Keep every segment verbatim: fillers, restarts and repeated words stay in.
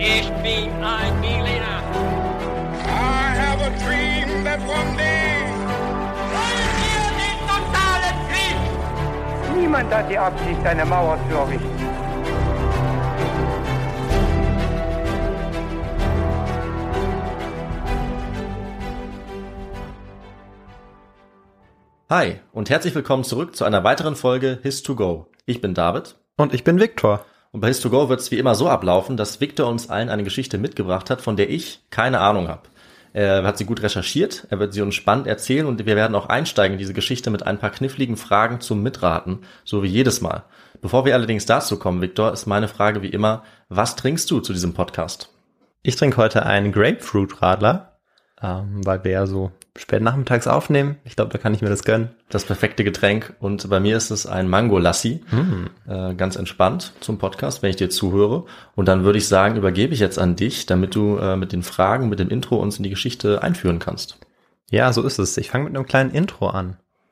Ich bin ein Berliner. I have a dream that one day. Wollen wir den totalen Krieg? Niemand hat die Absicht, eine Mauer zu errichten. Hi und herzlich willkommen zurück zu einer weiteren Folge His to Go. Ich bin David. Und ich bin Viktor. Und bei His to Go wird es wie immer so ablaufen, dass Viktor uns allen eine Geschichte mitgebracht hat, von der ich keine Ahnung habe. Er hat sie gut recherchiert, er wird sie uns spannend erzählen und wir werden auch einsteigen in diese Geschichte mit ein paar kniffligen Fragen zum Mitraten, so wie jedes Mal. Bevor wir allerdings dazu kommen, Viktor, ist meine Frage wie immer, was trinkst du zu diesem Podcast? Ich trinke heute einen Grapefruit-Radler, ähm, weil wir ja so spät nachmittags aufnehmen. Ich glaube, da kann ich mir das gönnen. Das perfekte Getränk. Und bei mir ist es ein Mango-Lassi. Mm. Äh, ganz entspannt zum Podcast, wenn ich dir zuhöre. Und dann würde ich sagen, übergebe ich jetzt an dich, damit du äh, mit den Fragen, mit dem Intro uns in die Geschichte einführen kannst. Ja, so ist es. Ich fange mit einem kleinen Intro an.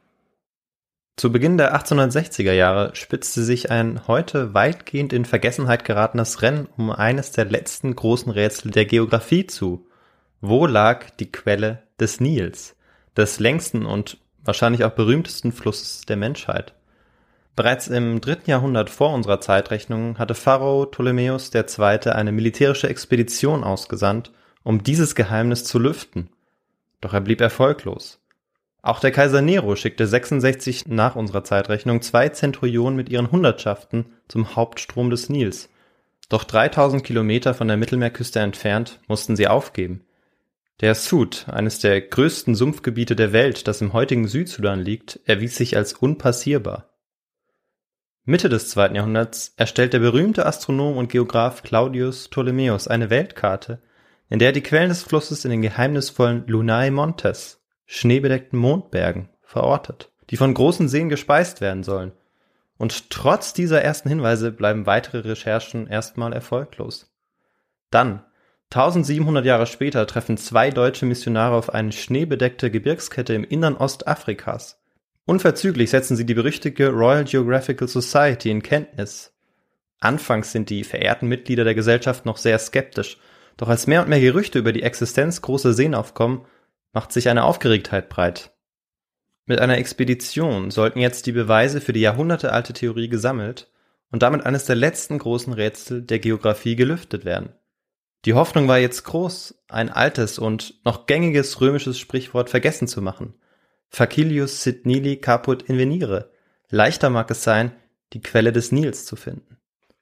Zu Beginn der achtzehnhundertsechziger Jahre spitzte sich ein heute weitgehend in Vergessenheit geratenes Rennen um eines der letzten großen Rätsel der Geografie zu. Wo lag die Quelle des Nils, des längsten und wahrscheinlich auch berühmtesten Flusses der Menschheit? Bereits im dritten Jahrhundert vor unserer Zeitrechnung hatte Pharao Ptolemäus der Zweite eine militärische Expedition ausgesandt, um dieses Geheimnis zu lüften. Doch er blieb erfolglos. Auch der Kaiser Nero schickte sechsundsechzig nach unserer Zeitrechnung zwei Zenturionen mit ihren Hundertschaften zum Hauptstrom des Nils. Doch dreitausend Kilometer von der Mittelmeerküste entfernt mussten sie aufgeben. Der Sud, eines der größten Sumpfgebiete der Welt, das im heutigen Südsudan liegt, erwies sich als unpassierbar. Mitte des zweiten Jahrhunderts erstellt der berühmte Astronom und Geograph Claudius Ptolemäus eine Weltkarte, in der er die Quellen des Flusses in den geheimnisvollen Lunae Montes, schneebedeckten Mondbergen, verortet, die von großen Seen gespeist werden sollen. Und trotz dieser ersten Hinweise bleiben weitere Recherchen erstmal erfolglos. Dann, tausendsiebenhundert Jahre später, treffen zwei deutsche Missionare auf eine schneebedeckte Gebirgskette im Innern Ostafrikas. Unverzüglich setzen sie die berüchtigte Royal Geographical Society in Kenntnis. Anfangs sind die verehrten Mitglieder der Gesellschaft noch sehr skeptisch, doch als mehr und mehr Gerüchte über die Existenz großer Seen aufkommen, macht sich eine Aufgeregtheit breit. Mit einer Expedition sollten jetzt die Beweise für die jahrhundertealte Theorie gesammelt und damit eines der letzten großen Rätsel der Geografie gelüftet werden. Die Hoffnung war jetzt groß, ein altes und noch gängiges römisches Sprichwort vergessen zu machen. Facilius sit nili caput invenire. Leichter mag es sein, die Quelle des Nils zu finden.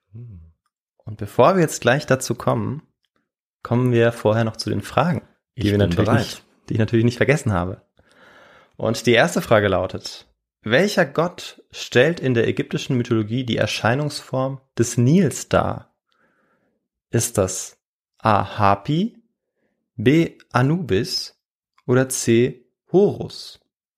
Und bevor wir jetzt gleich dazu kommen, kommen wir vorher noch zu den Fragen, die, Ich wir bin natürlich bereit. nicht, die ich natürlich nicht vergessen habe. Und die erste Frage lautet: Welcher Gott stellt in der ägyptischen Mythologie die Erscheinungsform des Nils dar? Ist das A. Hapi, B. Anubis oder C. Horus?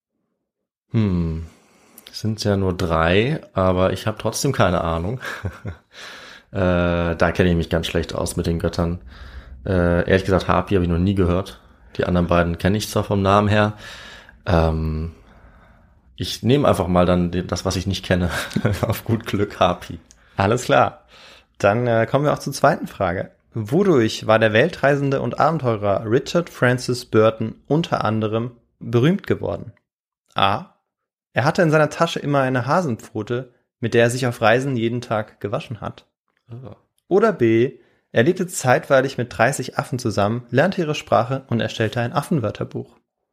Hm, es sind ja nur drei, aber ich habe trotzdem keine Ahnung. äh, da kenne ich mich ganz schlecht aus mit den Göttern. Äh, ehrlich gesagt, Hapi habe ich noch nie gehört. Die anderen beiden kenne ich zwar vom Namen her. Ähm, ich nehme einfach mal dann das, was ich nicht kenne. Auf gut Glück, Hapi. Alles klar. Dann äh, kommen wir auch zur zweiten Frage. Wodurch war der Weltreisende und Abenteurer Richard Francis Burton unter anderem berühmt geworden? A. Er hatte in seiner Tasche immer eine Hasenpfote, mit der er sich auf Reisen jeden Tag gewaschen hat. Oh. Oder B. Er lebte zeitweilig mit dreißig Affen zusammen, lernte ihre Sprache und erstellte ein Affenwörterbuch.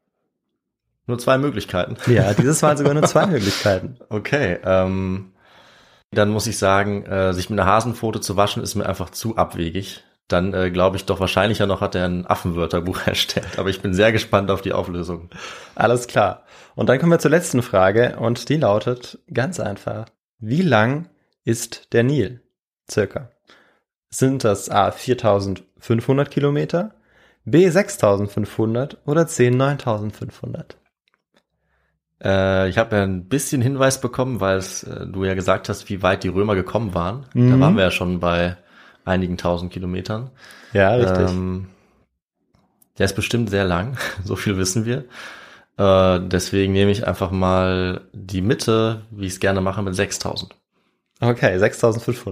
Nur zwei Möglichkeiten. Ja, dieses waren sogar nur zwei Möglichkeiten. Okay, ähm, dann muss ich sagen, äh, sich mit einer Hasenpfote zu waschen, ist mir einfach zu abwegig. Dann äh, glaube ich doch wahrscheinlicher noch hat er ein Affenwörterbuch erstellt. Aber ich bin sehr gespannt auf die Auflösung. Alles klar. Und dann kommen wir zur letzten Frage und die lautet ganz einfach: Wie lang ist der Nil? Circa. Sind das A. viertausendfünfhundert Kilometer, B. sechstausendfünfhundert oder C. neuntausendfünfhundert? Äh, ich habe ja ein bisschen Hinweis bekommen, weil es, äh, du ja gesagt hast, wie weit die Römer gekommen waren. Mhm. Da waren wir ja schon bei einigen tausend Kilometern. Ja, richtig. Ähm, der ist bestimmt sehr lang, so viel wissen wir. Äh, deswegen nehme ich einfach mal die Mitte, wie ich es gerne mache, mit sechstausend. Okay, sechstausendfünfhundert.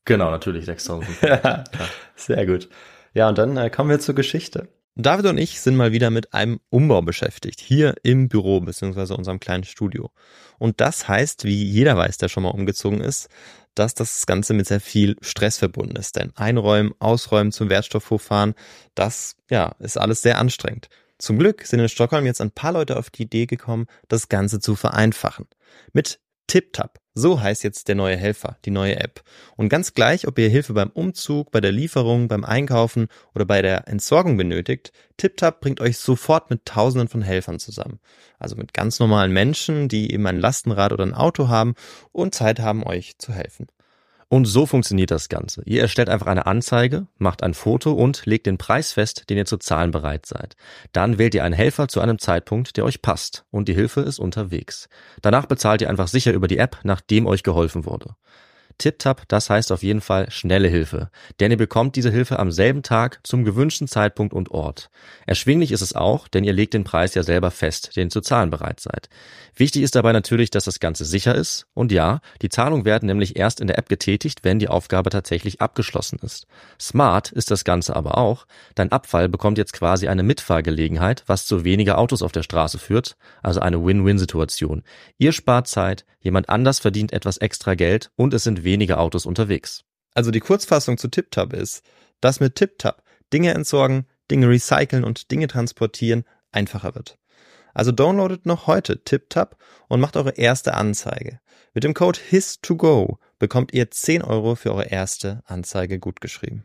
Genau, natürlich sechstausend. Ja, sehr gut. Ja, und dann äh, kommen wir zur Geschichte. David und ich sind mal wieder mit einem Umbau beschäftigt, hier im Büro bzw. unserem kleinen Studio. Und das heißt, wie jeder weiß, der schon mal umgezogen ist, dass das Ganze mit sehr viel Stress verbunden ist. Denn Einräumen, Ausräumen, zum Wertstoffhof fahren, das ja, ist alles sehr anstrengend. Zum Glück sind in Stockholm jetzt ein paar Leute auf die Idee gekommen, das Ganze zu vereinfachen. Mit TipTap. So heißt jetzt der neue Helfer, die neue App. Und ganz gleich, ob ihr Hilfe beim Umzug, bei der Lieferung, beim Einkaufen oder bei der Entsorgung benötigt, TipTap bringt euch sofort mit Tausenden von Helfern zusammen. Also mit ganz normalen Menschen, die eben ein Lastenrad oder ein Auto haben und Zeit haben, euch zu helfen. Und so funktioniert das Ganze. Ihr erstellt einfach eine Anzeige, macht ein Foto und legt den Preis fest, den ihr zu zahlen bereit seid. Dann wählt ihr einen Helfer zu einem Zeitpunkt, der euch passt und die Hilfe ist unterwegs. Danach bezahlt ihr einfach sicher über die App, nachdem euch geholfen wurde. TipTap, das heißt auf jeden Fall schnelle Hilfe, denn ihr bekommt diese Hilfe am selben Tag zum gewünschten Zeitpunkt und Ort. Erschwinglich ist es auch, denn ihr legt den Preis ja selber fest, den ihr zu zahlen bereit seid. Wichtig ist dabei natürlich, dass das Ganze sicher ist und ja, die Zahlungen werden nämlich erst in der App getätigt, wenn die Aufgabe tatsächlich abgeschlossen ist. Smart ist das Ganze aber auch, dein Abfall bekommt jetzt quasi eine Mitfahrgelegenheit, was zu weniger Autos auf der Straße führt, also eine Win-Win-Situation. Ihr spart Zeit, jemand anders verdient etwas extra Geld und es sind weniger Autos unterwegs. Also die Kurzfassung zu TipTap ist, dass mit TipTap Dinge entsorgen, Dinge recyceln und Dinge transportieren einfacher wird. Also downloadet noch heute TipTap und macht eure erste Anzeige. Mit dem Code H I S to go bekommt ihr zehn Euro für eure erste Anzeige gutgeschrieben.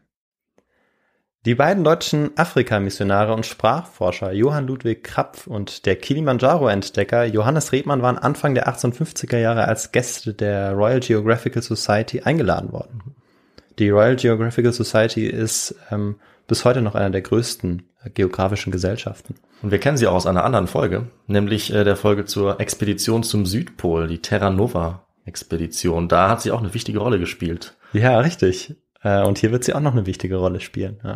Die beiden deutschen Afrika-Missionare und Sprachforscher Johann Ludwig Krapf und der Kilimanjaro-Entdecker Johannes Rebmann waren Anfang der achtzehnhundertfünfziger Jahre als Gäste der Royal Geographical Society eingeladen worden. Die Royal Geographical Society ist ähm, bis heute noch einer der größten äh, geografischen Gesellschaften. Und wir kennen sie auch aus einer anderen Folge, nämlich äh, der Folge zur Expedition zum Südpol, die Terra Nova-Expedition. Da hat sie auch eine wichtige Rolle gespielt. Ja, richtig. Äh, und hier wird sie auch noch eine wichtige Rolle spielen, ja.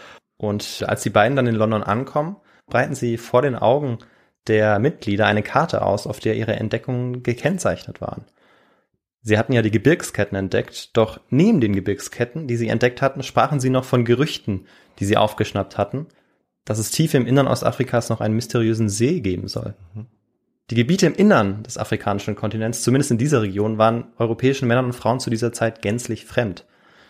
Und als die beiden dann in London ankommen, breiten sie vor den Augen der Mitglieder eine Karte aus, auf der ihre Entdeckungen gekennzeichnet waren. Sie hatten ja die Gebirgsketten entdeckt, doch neben den Gebirgsketten, die sie entdeckt hatten, sprachen sie noch von Gerüchten, die sie aufgeschnappt hatten, dass es tief im Innern Ostafrikas noch einen mysteriösen See geben soll. Mhm. Die Gebiete im Innern des afrikanischen Kontinents, zumindest in dieser Region, waren europäischen Männern und Frauen zu dieser Zeit gänzlich fremd.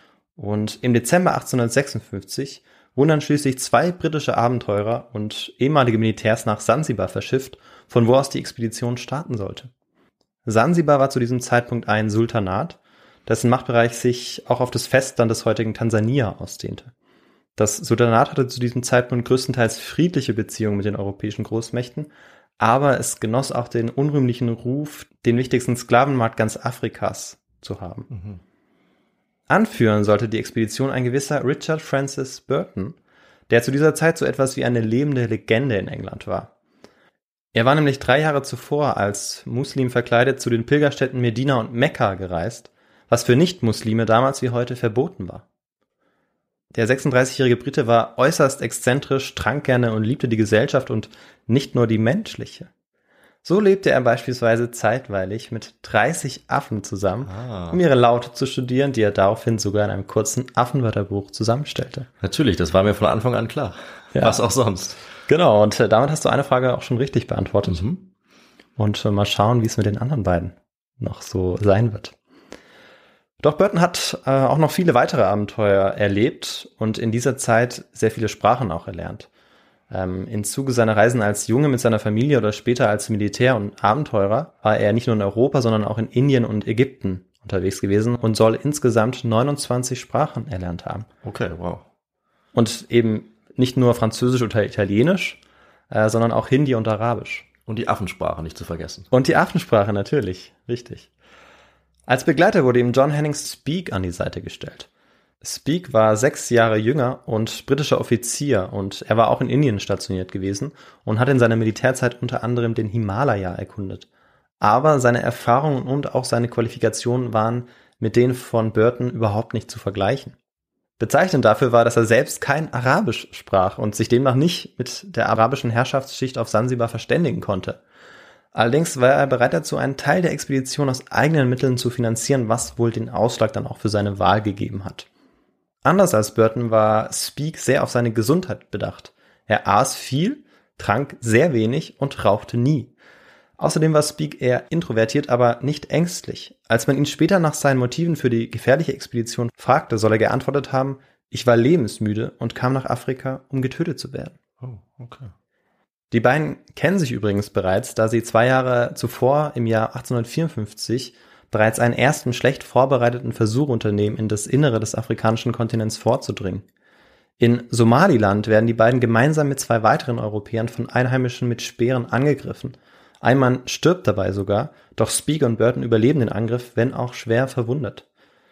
Und im Dezember achtzehnhundertsechsundfünfzig wurden dann schließlich zwei britische Abenteurer und ehemalige Militärs nach Sansibar verschifft, von wo aus die Expedition starten sollte. Sansibar war zu diesem Zeitpunkt ein Sultanat, dessen Machtbereich sich auch auf das Festland des heutigen Tansania ausdehnte. Das Sultanat hatte zu diesem Zeitpunkt größtenteils friedliche Beziehungen mit den europäischen Großmächten, aber es genoss auch den unrühmlichen Ruf, den wichtigsten Sklavenmarkt ganz Afrikas zu haben. Mhm. Anführen sollte die Expedition ein gewisser Richard Francis Burton, der zu dieser Zeit so etwas wie eine lebende Legende in England war. Er war nämlich drei Jahre zuvor als Muslim verkleidet zu den Pilgerstätten Medina und Mekka gereist, was für Nicht-Muslime damals wie heute verboten war. Der sechsunddreißigjährige Brite war äußerst exzentrisch, trank gerne und liebte die Gesellschaft und nicht nur die menschliche. So lebte er beispielsweise zeitweilig mit dreißig Affen zusammen, ah. um ihre Laute zu studieren, die er daraufhin sogar in einem kurzen Affenwörterbuch zusammenstellte. Natürlich, das war mir von Anfang an klar. Ja. Was auch sonst. Genau, und äh, damit hast du eine Frage auch schon richtig beantwortet. Mhm. Und äh, mal schauen, wie es mit den anderen beiden noch so sein wird. Doch Burton hat äh, auch noch viele weitere Abenteuer erlebt und in dieser Zeit sehr viele Sprachen auch erlernt. Ähm, im Zuge seiner Reisen als Junge mit seiner Familie oder später als Militär und Abenteurer war er nicht nur in Europa, sondern auch in Indien und Ägypten unterwegs gewesen und soll insgesamt neunundzwanzig Sprachen erlernt haben. Okay, wow. Und eben nicht nur Französisch oder Italienisch, äh, sondern auch Hindi und Arabisch. Und die Affensprache nicht zu vergessen. Und die Affensprache natürlich, richtig. Als Begleiter wurde ihm John Hennings Speke an die Seite gestellt. Speke war sechs Jahre jünger und britischer Offizier und er war auch in Indien stationiert gewesen und hat in seiner Militärzeit unter anderem den Himalaya erkundet. Aber seine Erfahrungen und auch seine Qualifikationen waren mit denen von Burton überhaupt nicht zu vergleichen. Bezeichnend dafür war, dass er selbst kein Arabisch sprach und sich demnach nicht mit der arabischen Herrschaftsschicht auf Sansibar verständigen konnte. Allerdings war er bereit dazu, einen Teil der Expedition aus eigenen Mitteln zu finanzieren, was wohl den Ausschlag dann auch für seine Wahl gegeben hat. Anders als Burton war Speke sehr auf seine Gesundheit bedacht. Er aß viel, trank sehr wenig und rauchte nie. Außerdem war Speke eher introvertiert, aber nicht ängstlich. Als man ihn später nach seinen Motiven für die gefährliche Expedition fragte, soll er geantwortet haben: Ich war lebensmüde und kam nach Afrika, um getötet zu werden. Oh, okay. Die beiden kennen sich übrigens bereits, da sie zwei Jahre zuvor im Jahr achtzehnhundertvierundfünfzig bereits einen ersten schlecht vorbereiteten Versuch unternehmen, in das Innere des afrikanischen Kontinents vorzudringen. In Somaliland werden die beiden gemeinsam mit zwei weiteren Europäern von Einheimischen mit Speeren angegriffen. Ein Mann stirbt dabei sogar, doch Speke und Burton überleben den Angriff, wenn auch schwer verwundet.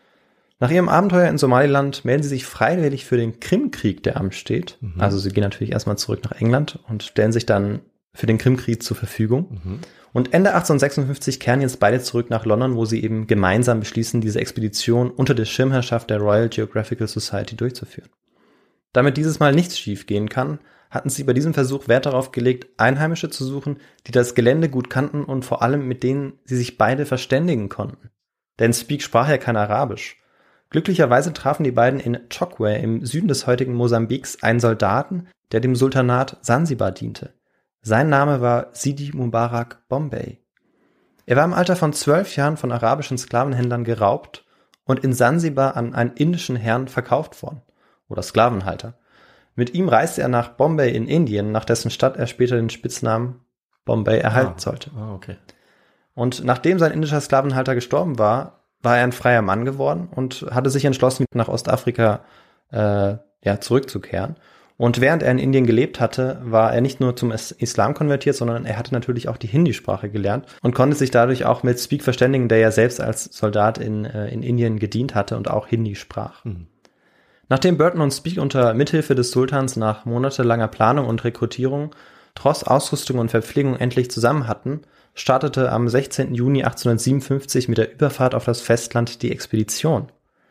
Nach ihrem Abenteuer in Somaliland melden sie sich freiwillig für den Krimkrieg, der ansteht. Mhm. Also sie gehen natürlich erstmal zurück nach England und stellen sich dann für den Krimkrieg zur Verfügung. Mhm. Und Ende achtzehnhundertsechsundfünfzig kehren jetzt beide zurück nach London, wo sie eben gemeinsam beschließen, diese Expedition unter der Schirmherrschaft der Royal Geographical Society durchzuführen. Damit dieses Mal nichts schief gehen kann, hatten sie bei diesem Versuch Wert darauf gelegt, Einheimische zu suchen, die das Gelände gut kannten und vor allem mit denen sie sich beide verständigen konnten. Denn Speke sprach ja kein Arabisch. Glücklicherweise trafen die beiden in Chokwe im Süden des heutigen Mosambiks einen Soldaten, der dem Sultanat Sansibar diente. Sein Name war Sidi Mubarak Bombay. Er war im Alter von zwölf Jahren von arabischen Sklavenhändlern geraubt und in Sansibar an einen indischen Herrn verkauft worden, oder Sklavenhalter. Mit ihm reiste er nach Bombay in Indien, nach dessen Stadt er später den Spitznamen Bombay erhalten ah, sollte. Ah, okay. Und nachdem sein indischer Sklavenhalter gestorben war, war er ein freier Mann geworden und hatte sich entschlossen, nach Ostafrika äh, ja, zurückzukehren. Und während er in Indien gelebt hatte, war er nicht nur zum Islam konvertiert, sondern er hatte natürlich auch die Hindi-Sprache gelernt und konnte sich dadurch auch mit Speke verständigen, der ja selbst als Soldat in, äh, in Indien gedient hatte und auch Hindi sprach. Mhm. Nachdem Burton und Speke unter Mithilfe des Sultans nach monatelanger Planung und Rekrutierung trotz Ausrüstung und Verpflegung endlich zusammen hatten, startete am sechzehnten Juni achtzehnhundertsiebenundfünfzig mit der Überfahrt auf das Festland die Expedition.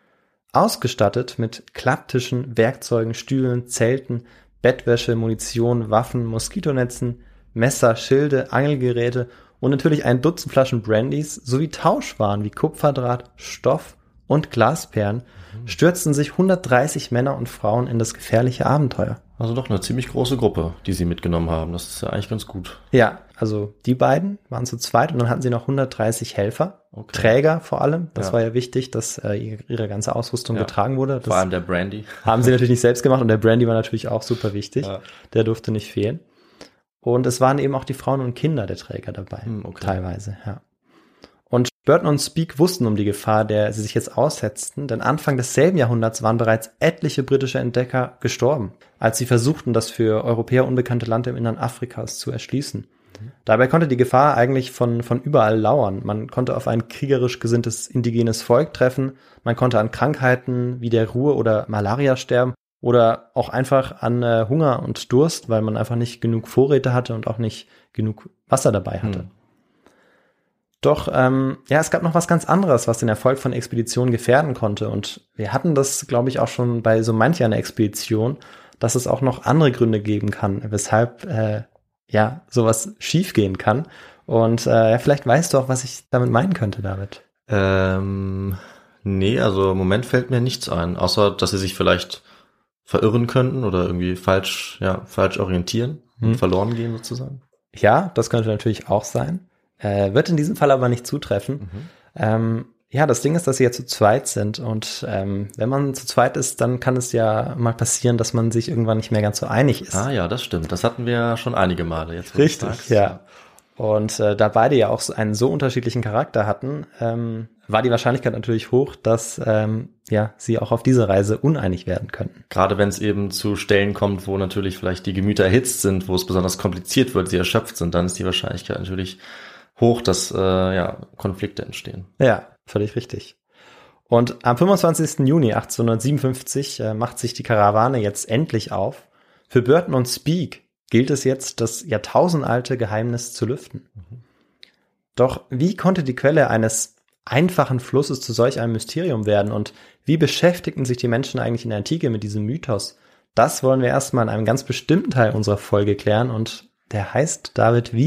Ausgestattet mit Klapptischen, Werkzeugen, Stühlen, Zelten, Bettwäsche, Munition, Waffen, Moskitonetzen, Messer, Schilde, Angelgeräte und natürlich ein Dutzend Flaschen Brandys sowie Tauschwaren wie Kupferdraht, Stoff und Glasperlen stürzten sich hundertdreißig Männer und Frauen in das gefährliche Abenteuer. Also doch eine ziemlich große Gruppe, die sie mitgenommen haben. Das ist ja eigentlich ganz gut. Ja, also die beiden waren zu zweit und dann hatten sie noch hundertdreißig Helfer, okay. Träger vor allem. Das ja. war ja wichtig, dass äh, ihre ganze Ausrüstung ja. getragen wurde. Das vor allem der Brandy. Haben sie natürlich nicht selbst gemacht und der Brandy war natürlich auch super wichtig. Ja. Der durfte nicht fehlen. Und es waren eben auch die Frauen und Kinder der Träger dabei, hm, okay. teilweise, ja. Und Burton und Speke wussten um die Gefahr, der sie sich jetzt aussetzten, denn Anfang desselben Jahrhunderts waren bereits etliche britische Entdecker gestorben, als sie versuchten, das für Europäer unbekannte Land im Innern Afrikas zu erschließen. Mhm. Dabei konnte die Gefahr eigentlich von, von überall lauern. Man konnte auf ein kriegerisch gesinntes indigenes Volk treffen, man konnte an Krankheiten wie der Ruhr oder Malaria sterben oder auch einfach an äh, Hunger und Durst, weil man einfach nicht genug Vorräte hatte und auch nicht genug Wasser dabei hatte. Mhm. Doch, ähm, ja, es gab noch was ganz anderes, was den Erfolg von Expeditionen gefährden konnte. Und wir hatten das, glaube ich, auch schon bei so manch einer Expedition, dass es auch noch andere Gründe geben kann, weshalb, äh, ja, sowas schiefgehen kann. Und äh, ja, vielleicht weißt du auch, was ich damit meinen könnte, David. Ähm, nee, also im Moment fällt mir nichts ein, außer, dass sie sich vielleicht verirren könnten oder irgendwie falsch, ja, falsch orientieren und hm. verloren gehen sozusagen. Ja, das könnte natürlich auch sein. Äh, wird in diesem Fall aber nicht zutreffen. Mhm. Ähm, ja, das Ding ist, dass sie ja zu zweit sind und ähm, wenn man zu zweit ist, dann kann es ja mal passieren, dass man sich irgendwann nicht mehr ganz so einig ist. Ah ja, das stimmt. Das hatten wir ja schon einige Male jetzt. Richtig, ja. Und äh, da beide ja auch so einen so unterschiedlichen Charakter hatten, ähm, war die Wahrscheinlichkeit natürlich hoch, dass ähm, ja sie auch auf diese Reise uneinig werden könnten. Gerade wenn es eben zu Stellen kommt, wo natürlich vielleicht die Gemüter erhitzt sind, wo es besonders kompliziert wird, sie erschöpft sind, dann ist die Wahrscheinlichkeit natürlich hoch, dass äh, ja Konflikte entstehen. Ja, völlig richtig. Und am fünfundzwanzigsten Juni achtzehnhundertsiebenundfünfzig äh, macht sich die Karawane jetzt endlich auf. Für Burton und Speke gilt es jetzt, das jahrtausendalte Geheimnis zu lüften. Mhm. Doch wie konnte die Quelle eines einfachen Flusses zu solch einem Mysterium werden und wie beschäftigten sich die Menschen eigentlich in der Antike mit diesem Mythos? Das wollen wir erstmal in einem ganz bestimmten Teil unserer Folge klären und der heißt, David, wie?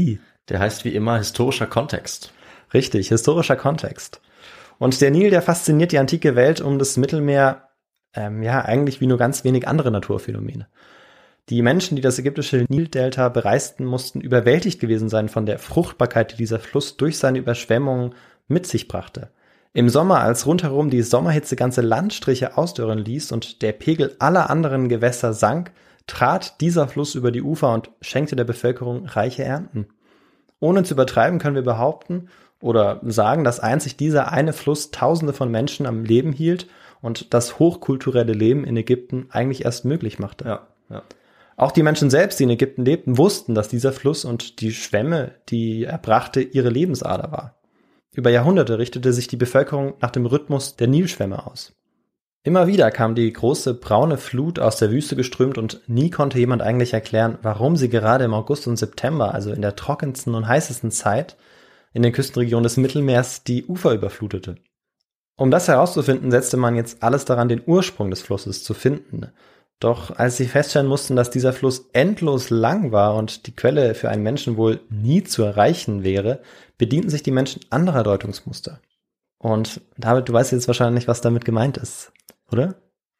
Der heißt wie immer historischer Kontext. Richtig, historischer Kontext. Und der Nil, der fasziniert die antike Welt um das Mittelmeer, ähm, ja, eigentlich wie nur ganz wenig andere Naturphänomene. Die Menschen, die das ägyptische Nildelta bereisten, mussten überwältigt gewesen sein von der Fruchtbarkeit, die dieser Fluss durch seine Überschwemmungen mit sich brachte. Im Sommer, als rundherum die Sommerhitze ganze Landstriche ausdörren ließ und der Pegel aller anderen Gewässer sank, trat dieser Fluss über die Ufer und schenkte der Bevölkerung reiche Ernten. Ohne zu übertreiben können wir behaupten oder sagen, dass einzig dieser eine Fluss Tausende von Menschen am Leben hielt und das hochkulturelle Leben in Ägypten eigentlich erst möglich machte. Ja, ja. Auch die Menschen selbst, die in Ägypten lebten, wussten, dass dieser Fluss und die Schwämme, die er brachte, ihre Lebensader war. Über Jahrhunderte richtete sich die Bevölkerung nach dem Rhythmus der Nilschwämme aus. Immer wieder kam die große braune Flut aus der Wüste geströmt und nie konnte jemand eigentlich erklären, warum sie gerade im August und September, also in der trockensten und heißesten Zeit, in den Küstenregionen des Mittelmeers die Ufer überflutete. Um das herauszufinden, setzte man jetzt alles daran, den Ursprung des Flusses zu finden. Doch als sie feststellen mussten, dass dieser Fluss endlos lang war und die Quelle für einen Menschen wohl nie zu erreichen wäre, bedienten sich die Menschen anderer Deutungsmuster. Und David, du weißt jetzt wahrscheinlich, was damit gemeint ist, oder?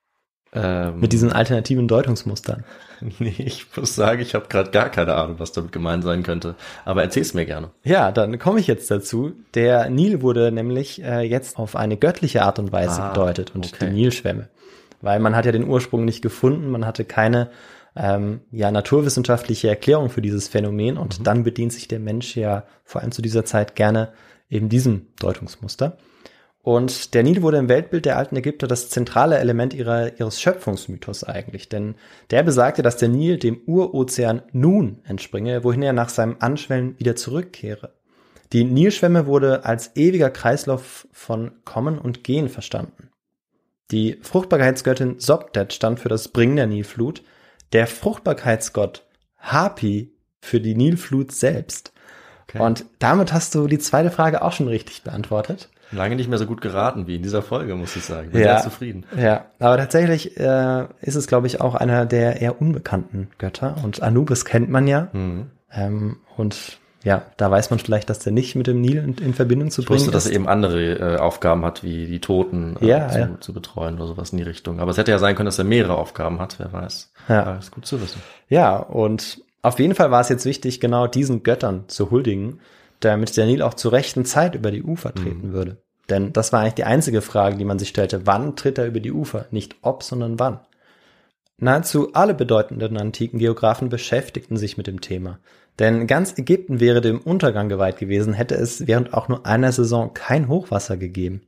Ähm, Mit diesen alternativen Deutungsmustern. Nee, ich muss sagen, ich habe gerade gar keine Ahnung, was damit gemeint sein könnte. Aber erzähl's mir gerne. Ja, dann komme ich jetzt dazu. Der Nil wurde nämlich äh, jetzt auf eine göttliche Art und Weise ah, gedeutet und okay. die Nilschwämme. Weil man hat ja den Ursprung nicht gefunden, man hatte keine ähm, ja naturwissenschaftliche Erklärung für dieses Phänomen und mhm. dann bedient sich der Mensch ja vor allem zu dieser Zeit gerne eben diesem Deutungsmuster. Und der Nil wurde im Weltbild der alten Ägypter das zentrale Element ihrer, ihres Schöpfungsmythos eigentlich, denn der besagte, dass der Nil dem Urozean Nun entspringe, wohin er nach seinem Anschwellen wieder zurückkehre. Die Nilschwemme wurde als ewiger Kreislauf von Kommen und Gehen verstanden. Die Fruchtbarkeitsgöttin Sopdet stand für das Bringen der Nilflut, der Fruchtbarkeitsgott Hapi für die Nilflut selbst. Okay. Und damit hast du die zweite Frage auch schon richtig beantwortet. Lange nicht mehr so gut geraten wie in dieser Folge, muss ich sagen. Bin ja, sehr zufrieden. Ja, aber tatsächlich äh, ist es, glaube ich, auch einer der eher unbekannten Götter. Und Anubis kennt man ja. Mhm. Ähm, und ja, da weiß man vielleicht, dass der nicht mit dem Nil in, in Verbindung zu bringen ist. Ich wusste, dass er eben andere äh, Aufgaben hat, wie die Toten äh, ja, zu, ja. zu betreuen oder sowas in die Richtung. Aber es hätte ja sein können, dass er mehrere Aufgaben hat, wer weiß. Ja. Aber ist gut zu wissen. Ja, und auf jeden Fall war es jetzt wichtig, genau diesen Göttern zu huldigen, damit der Nil auch zur rechten Zeit über die Ufer treten mhm. würde. Denn das war eigentlich die einzige Frage, die man sich stellte. Wann tritt er über die Ufer? Nicht ob, sondern wann. Nahezu alle bedeutenden antiken Geographen beschäftigten sich mit dem Thema. Denn ganz Ägypten wäre dem Untergang geweiht gewesen, hätte es während auch nur einer Saison kein Hochwasser gegeben.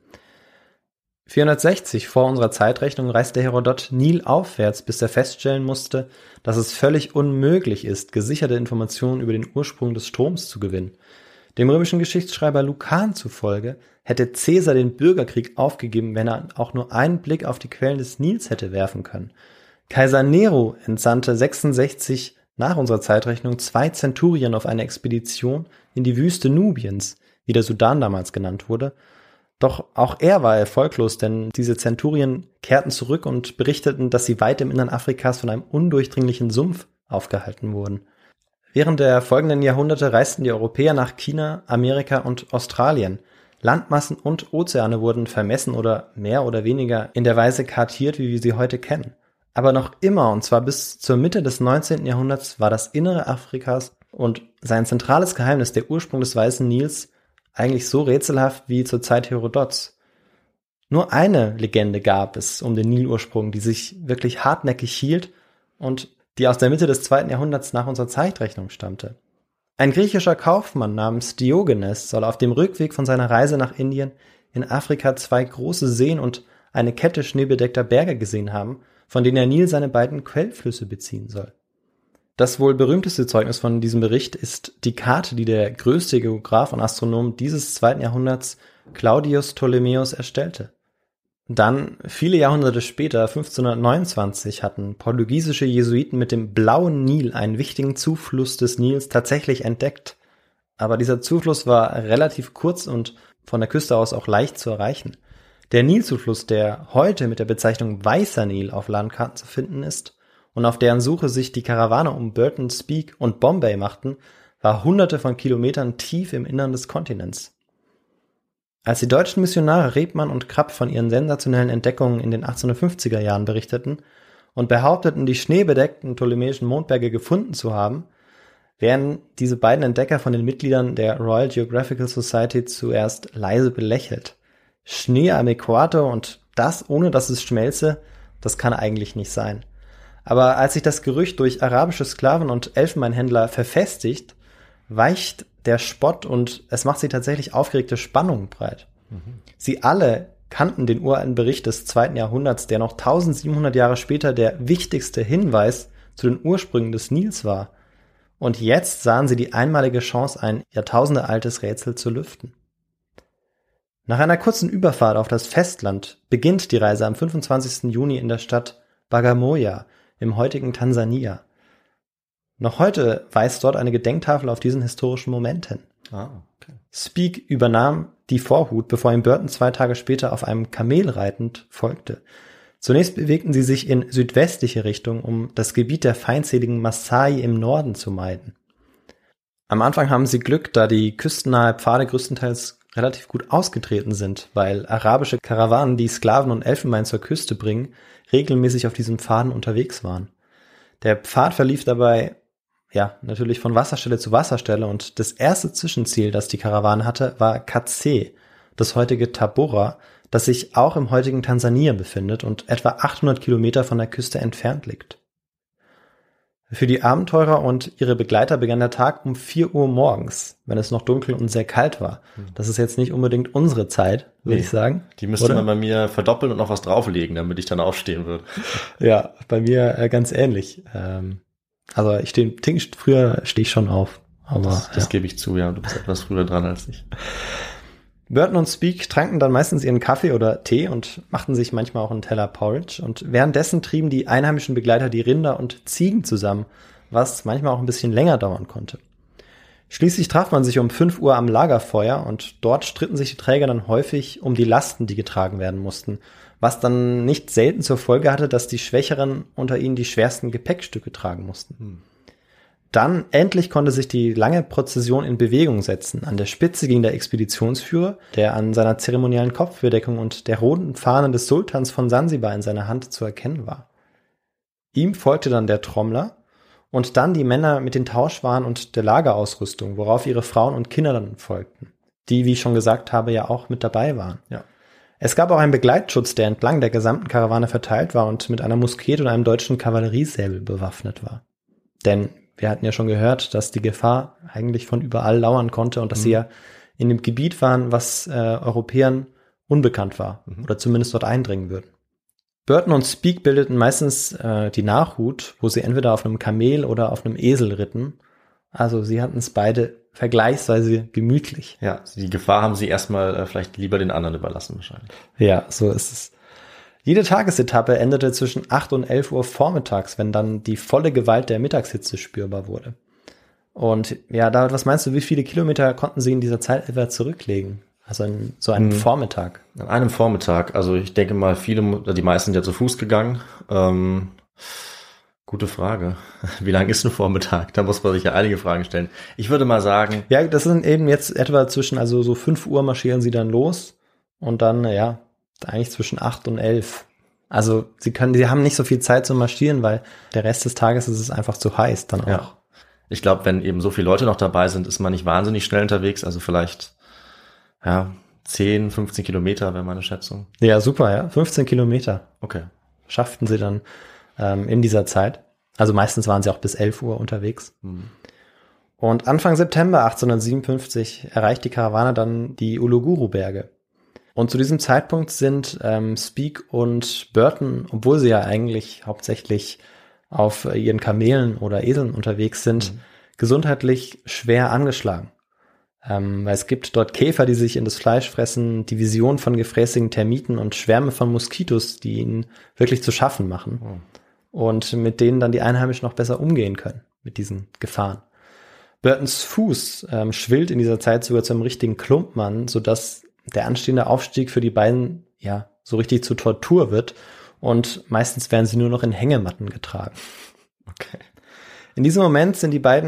vierhundertsechzig vor unserer Zeitrechnung reiste Herodot nilaufwärts, bis er feststellen musste, dass es völlig unmöglich ist, gesicherte Informationen über den Ursprung des Stroms zu gewinnen. Dem römischen Geschichtsschreiber Lukan zufolge hätte Caesar den Bürgerkrieg aufgegeben, wenn er auch nur einen Blick auf die Quellen des Nils hätte werfen können. Kaiser Nero entsandte sechsundsechzig nach unserer Zeitrechnung zwei Zenturien auf eine Expedition in die Wüste Nubiens, wie der Sudan damals genannt wurde. Doch auch er war erfolglos, denn diese Zenturien kehrten zurück und berichteten, dass sie weit im Innern Afrikas von einem undurchdringlichen Sumpf aufgehalten wurden. Während der folgenden Jahrhunderte reisten die Europäer nach China, Amerika und Australien. Landmassen und Ozeane wurden vermessen oder mehr oder weniger in der Weise kartiert, wie wir sie heute kennen. Aber noch immer, und zwar bis zur Mitte des neunzehnten Jahrhunderts, war das Innere Afrikas und sein zentrales Geheimnis, der Ursprung des Weißen Nils, eigentlich so rätselhaft wie zur Zeit Herodots. Nur eine Legende gab es um den Nilursprung, die sich wirklich hartnäckig hielt und die aus der Mitte des zweiten Jahrhunderts nach unserer Zeitrechnung stammte. Ein griechischer Kaufmann namens Diogenes soll auf dem Rückweg von seiner Reise nach Indien in Afrika zwei große Seen und eine Kette schneebedeckter Berge gesehen haben, von denen der Nil seine beiden Quellflüsse beziehen soll. Das wohl berühmteste Zeugnis von diesem Bericht ist die Karte, die der größte Geograph und Astronom dieses zweiten Jahrhunderts, Claudius Ptolemäus, erstellte. Dann, viele Jahrhunderte später, fünfzehnhundertneunundzwanzig, hatten portugiesische Jesuiten mit dem Blauen Nil einen wichtigen Zufluss des Nils tatsächlich entdeckt. Aber dieser Zufluss war relativ kurz und von der Küste aus auch leicht zu erreichen. Der Nilzufluss, der heute mit der Bezeichnung Weißer Nil auf Landkarten zu finden ist und auf deren Suche sich die Karawane um Burton Speke und Bombay machten, war hunderte von Kilometern tief im Innern des Kontinents. Als die deutschen Missionare Rebmann und Krapp von ihren sensationellen Entdeckungen in den achtzehnhundertfünfziger Jahren berichteten und behaupteten, die schneebedeckten ptolemäischen Mondberge gefunden zu haben, werden diese beiden Entdecker von den Mitgliedern der Royal Geographical Society zuerst leise belächelt. Schnee am Äquator und das, ohne dass es schmelze, das kann eigentlich nicht sein. Aber als sich das Gerücht durch arabische Sklaven und Elfenbeinhändler verfestigt, weicht der Spott und es macht sich tatsächlich aufgeregte Spannung breit. Mhm. Sie alle kannten den uralten Bericht des zweiten Jahrhunderts, der noch tausendsiebenhundert Jahre später der wichtigste Hinweis zu den Ursprüngen des Nils war. Und jetzt sahen sie die einmalige Chance, ein jahrtausendealtes Rätsel zu lüften. Nach einer kurzen Überfahrt auf das Festland beginnt die Reise am fünfundzwanzigsten Juni in der Stadt Bagamoyo im heutigen Tansania. Noch heute weist dort eine Gedenktafel auf diesen historischen Moment hin. Ah, okay. Speke übernahm die Vorhut, bevor ihm Burton zwei Tage später auf einem Kamel reitend folgte. Zunächst bewegten sie sich in südwestliche Richtung, um das Gebiet der feindseligen Maasai im Norden zu meiden. Am Anfang haben sie Glück, da die küstennahe Pfade größtenteils relativ gut ausgetreten sind, weil arabische Karawanen, die Sklaven und Elfenbein zur Küste bringen, regelmäßig auf diesen Pfaden unterwegs waren. Der Pfad verlief dabei, ja, natürlich von Wasserstelle zu Wasserstelle und das erste Zwischenziel, das die Karawane hatte, war Katsé, das heutige Tabora, das sich auch im heutigen Tansania befindet und etwa achthundert Kilometer von der Küste entfernt liegt. Für die Abenteurer und ihre Begleiter begann der Tag um vier Uhr morgens, wenn es noch dunkel und sehr kalt war. Das ist jetzt nicht unbedingt unsere Zeit, würde nee, ich sagen. Die müsste oder? man bei mir verdoppeln und noch was drauflegen, damit ich dann aufstehen würde. Ja, bei mir äh, ganz ähnlich. Ähm, also ich stehe, früher stehe ich schon auf. Aber das, das ja. gebe ich zu, ja, du bist etwas früher dran als ich. Burton und Speke tranken dann meistens ihren Kaffee oder Tee und machten sich manchmal auch einen Teller Porridge. Und währenddessen trieben die einheimischen Begleiter die Rinder und Ziegen zusammen, was manchmal auch ein bisschen länger dauern konnte. Schließlich traf man sich um fünf Uhr am Lagerfeuer und dort stritten sich die Träger dann häufig um die Lasten, die getragen werden mussten, was dann nicht selten zur Folge hatte, dass die Schwächeren unter ihnen die schwersten Gepäckstücke tragen mussten. Hm. Dann endlich konnte sich die lange Prozession in Bewegung setzen. An der Spitze ging der Expeditionsführer, der an seiner zeremoniellen Kopfbedeckung und der roten Fahne des Sultans von Sansibar in seiner Hand zu erkennen war. Ihm folgte dann der Trommler und dann die Männer mit den Tauschwaren und der Lagerausrüstung, worauf ihre Frauen und Kinder dann folgten, die, wie ich schon gesagt habe, ja auch mit dabei waren. Ja. Es gab auch einen Begleitschutz, der entlang der gesamten Karawane verteilt war und mit einer Muskete und einem deutschen Kavalleriesäbel bewaffnet war. Denn wir hatten ja schon gehört, dass die Gefahr eigentlich von überall lauern konnte und dass mhm. sie ja in dem Gebiet waren, was äh, Europäern unbekannt war mhm. oder zumindest dort eindringen würden. Burton und Speke bildeten meistens äh, die Nachhut, wo sie entweder auf einem Kamel oder auf einem Esel ritten. Also sie hatten es beide vergleichsweise gemütlich. Ja, die Gefahr haben sie erstmal äh, vielleicht lieber den anderen überlassen wahrscheinlich. Ja, so ist es. Jede Tagesetappe endete zwischen acht und elf Uhr vormittags, wenn dann die volle Gewalt der Mittagshitze spürbar wurde. Und ja, David, was meinst du, wie viele Kilometer konnten sie in dieser Zeit etwa zurücklegen? Also in so einem hm. Vormittag? An einem Vormittag, also ich denke mal, viele, die meisten sind ja zu Fuß gegangen. Ähm, gute Frage. Wie lang ist ein Vormittag? Da muss man sich ja einige Fragen stellen. Ich würde mal sagen... Ja, das sind eben jetzt etwa zwischen, also so fünf Uhr marschieren sie dann los und dann, ja... eigentlich zwischen acht und elf. Also sie können, sie haben nicht so viel Zeit zu marschieren, weil der Rest des Tages ist es einfach zu heiß dann auch. Ja. Ich glaube, wenn eben so viele Leute noch dabei sind, ist man nicht wahnsinnig schnell unterwegs. Also vielleicht ja zehn, fünfzehn Kilometer wäre meine Schätzung. Ja, super, ja. fünfzehn Kilometer. Okay. Schafften sie dann ähm, in dieser Zeit. Also meistens waren sie auch bis elf Uhr unterwegs. Hm. Und Anfang September achtzehnhundertsiebenundfünfzig erreicht die Karawane dann die Uluguru-Berge. Und zu diesem Zeitpunkt sind ähm, Speke und Burton, obwohl sie ja eigentlich hauptsächlich auf äh, ihren Kamelen oder Eseln unterwegs sind, mhm. gesundheitlich schwer angeschlagen. Ähm, weil es gibt dort Käfer, die sich in das Fleisch fressen, Divisionen von gefräßigen Termiten und Schwärme von Moskitos, die ihnen wirklich zu schaffen machen. Mhm. Und mit denen dann die Einheimischen noch besser umgehen können, mit diesen Gefahren. Burtons Fuß ähm, schwillt in dieser Zeit sogar zu einem richtigen Klumpen an, sodass der anstehende Aufstieg für die beiden ja so richtig zur Tortur wird und meistens werden sie nur noch in Hängematten getragen. Okay. In diesem Moment sind die beiden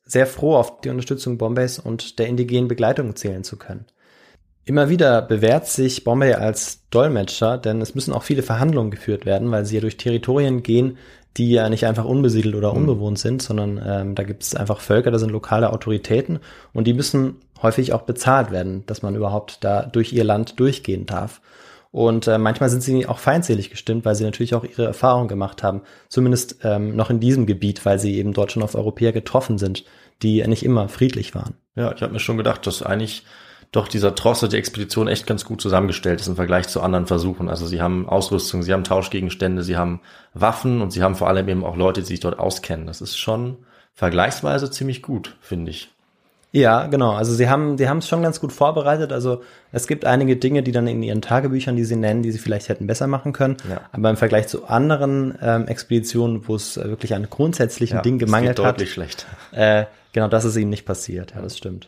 sehr froh, auf die Unterstützung Bombays und der indigenen Begleitung zählen zu können. Immer wieder bewährt sich Bombay als Dolmetscher, denn es müssen auch viele Verhandlungen geführt werden, weil sie ja durch Territorien gehen, die ja nicht einfach unbesiedelt oder unbewohnt sind, sondern ähm, da gibt es einfach Völker, da sind lokale Autoritäten und die müssen häufig auch bezahlt werden, dass man überhaupt da durch ihr Land durchgehen darf. Und äh, manchmal sind sie auch feindselig gestimmt, weil sie natürlich auch ihre Erfahrungen gemacht haben, zumindest ähm, noch in diesem Gebiet, weil sie eben dort schon auf Europäer getroffen sind, die nicht immer friedlich waren. Ja, ich habe mir schon gedacht, dass eigentlich doch dieser Tross und die Expedition echt ganz gut zusammengestellt ist im Vergleich zu anderen Versuchen. Also sie haben Ausrüstung, sie haben Tauschgegenstände, sie haben Waffen und sie haben vor allem eben auch Leute, die sich dort auskennen. Das ist schon vergleichsweise ziemlich gut, finde ich. Ja, genau. Also sie haben, die haben es schon ganz gut vorbereitet. Also es gibt einige Dinge, die dann in ihren Tagebüchern, die sie nennen, die sie vielleicht hätten besser machen können. Ja. Aber im Vergleich zu anderen ähm, Expeditionen, wo es wirklich an grundsätzlichen ja, Dingen gemangelt hat, deutlich schlecht. Äh, genau, das ist ihnen nicht passiert. Ja, das stimmt.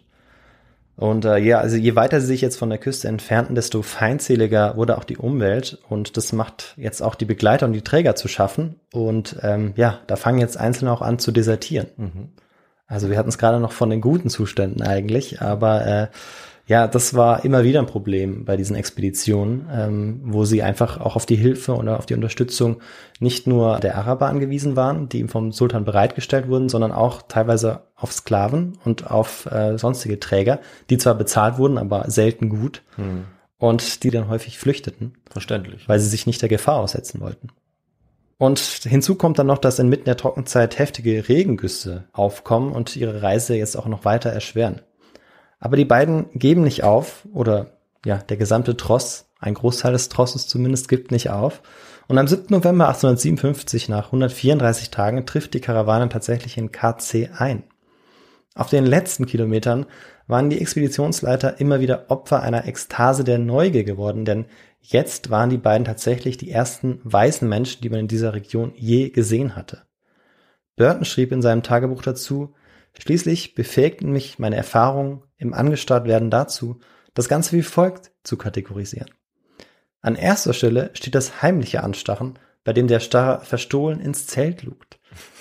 Und äh, ja, also je weiter sie sich jetzt von der Küste entfernten, desto feindseliger wurde auch die Umwelt und das macht jetzt auch die Begleiter und die Träger zu schaffen und ähm, ja, da fangen jetzt Einzelne auch an zu desertieren. Mhm. Also wir hatten es gerade noch von den guten Zuständen eigentlich, aber äh, ja, das war immer wieder ein Problem bei diesen Expeditionen, ähm, wo sie einfach auch auf die Hilfe oder auf die Unterstützung nicht nur der Araber angewiesen waren, die ihm vom Sultan bereitgestellt wurden, sondern auch teilweise auf Sklaven und auf äh, sonstige Träger, die zwar bezahlt wurden, aber selten gut hm. und die dann häufig flüchteten. Verständlich. Weil sie sich nicht der Gefahr aussetzen wollten. Und hinzu kommt dann noch, dass inmitten der Trockenzeit heftige Regengüsse aufkommen und ihre Reise jetzt auch noch weiter erschweren. Aber die beiden geben nicht auf, oder ja, der gesamte Tross, ein Großteil des Trosses zumindest, gibt nicht auf. Und am siebten November achtzehnhundertsiebenundfünfzig, nach hundertvierunddreißig Tagen, trifft die Karawane tatsächlich in K C ein. Auf den letzten Kilometern waren die Expeditionsleiter immer wieder Opfer einer Ekstase der Neugier geworden, denn jetzt waren die beiden tatsächlich die ersten weißen Menschen, die man in dieser Region je gesehen hatte. Burton schrieb in seinem Tagebuch dazu: Schließlich befähigten mich meine Erfahrungen im Angestarrtwerden dazu, das Ganze wie folgt zu kategorisieren. An erster Stelle steht das heimliche Anstarren, bei dem der Starrer verstohlen ins Zelt lugt.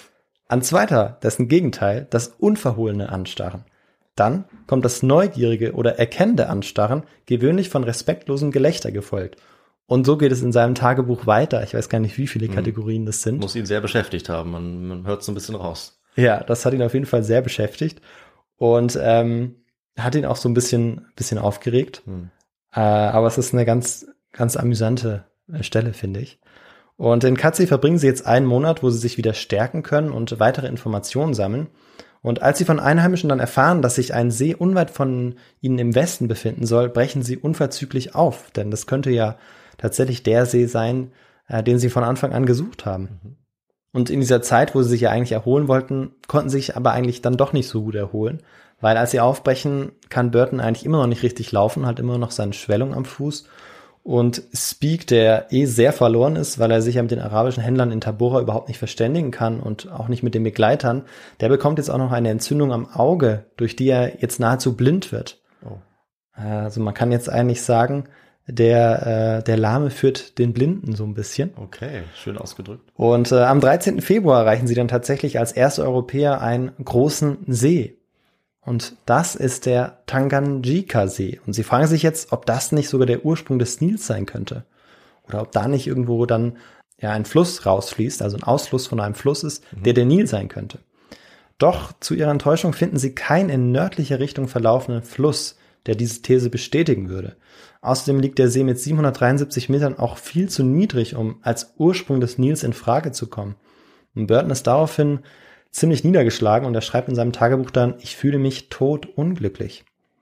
An zweiter, dessen Gegenteil, das unverhohlene Anstarren. Dann kommt das neugierige oder erkennende Anstarren, gewöhnlich von respektlosem Gelächter gefolgt. Und so geht es in seinem Tagebuch weiter. Ich weiß gar nicht, wie viele Kategorien das sind. Muss ihn sehr beschäftigt haben, man, man hört so ein bisschen raus. Ja, das hat ihn auf jeden Fall sehr beschäftigt und ähm, hat ihn auch so ein bisschen, bisschen aufgeregt. Hm. Äh, aber es ist eine ganz, ganz amüsante Stelle, finde ich. Und in K C verbringen sie jetzt einen Monat, wo sie sich wieder stärken können und weitere Informationen sammeln. Und als sie von Einheimischen dann erfahren, dass sich ein See unweit von ihnen im Westen befinden soll, brechen sie unverzüglich auf. Denn das könnte ja tatsächlich der See sein, äh, den sie von Anfang an gesucht haben. Mhm. Und in dieser Zeit, wo sie sich ja eigentlich erholen wollten, konnten sie sich aber eigentlich dann doch nicht so gut erholen. Weil als sie aufbrechen, kann Burton eigentlich immer noch nicht richtig laufen, hat immer noch seine Schwellung am Fuß. Und Speke, der eh sehr verloren ist, weil er sich ja mit den arabischen Händlern in Tabora überhaupt nicht verständigen kann und auch nicht mit den Begleitern, der bekommt jetzt auch noch eine Entzündung am Auge, durch die er jetzt nahezu blind wird. Oh. Also man kann jetzt eigentlich sagen, der, äh, der Lahme führt den Blinden so ein bisschen. Okay, schön ausgedrückt. Und äh, am dreizehnten Februar erreichen sie dann tatsächlich als erste Europäer einen großen See. Und das ist der Tanganjika-See. Und sie fragen sich jetzt, ob das nicht sogar der Ursprung des Nils sein könnte. Oder ob da nicht irgendwo dann ja ein Fluss rausfließt, also ein Ausfluss von einem Fluss ist, mhm. der der Nil sein könnte. Doch zu ihrer Enttäuschung finden sie keinen in nördliche Richtung verlaufenden Fluss, der diese These bestätigen würde. Außerdem liegt der See mit siebenhundertdreiundsiebzig Metern auch viel zu niedrig, um als Ursprung des Nils in Frage zu kommen. Und Burton ist daraufhin ziemlich niedergeschlagen und er schreibt in seinem Tagebuch dann: Ich fühle mich todunglücklich.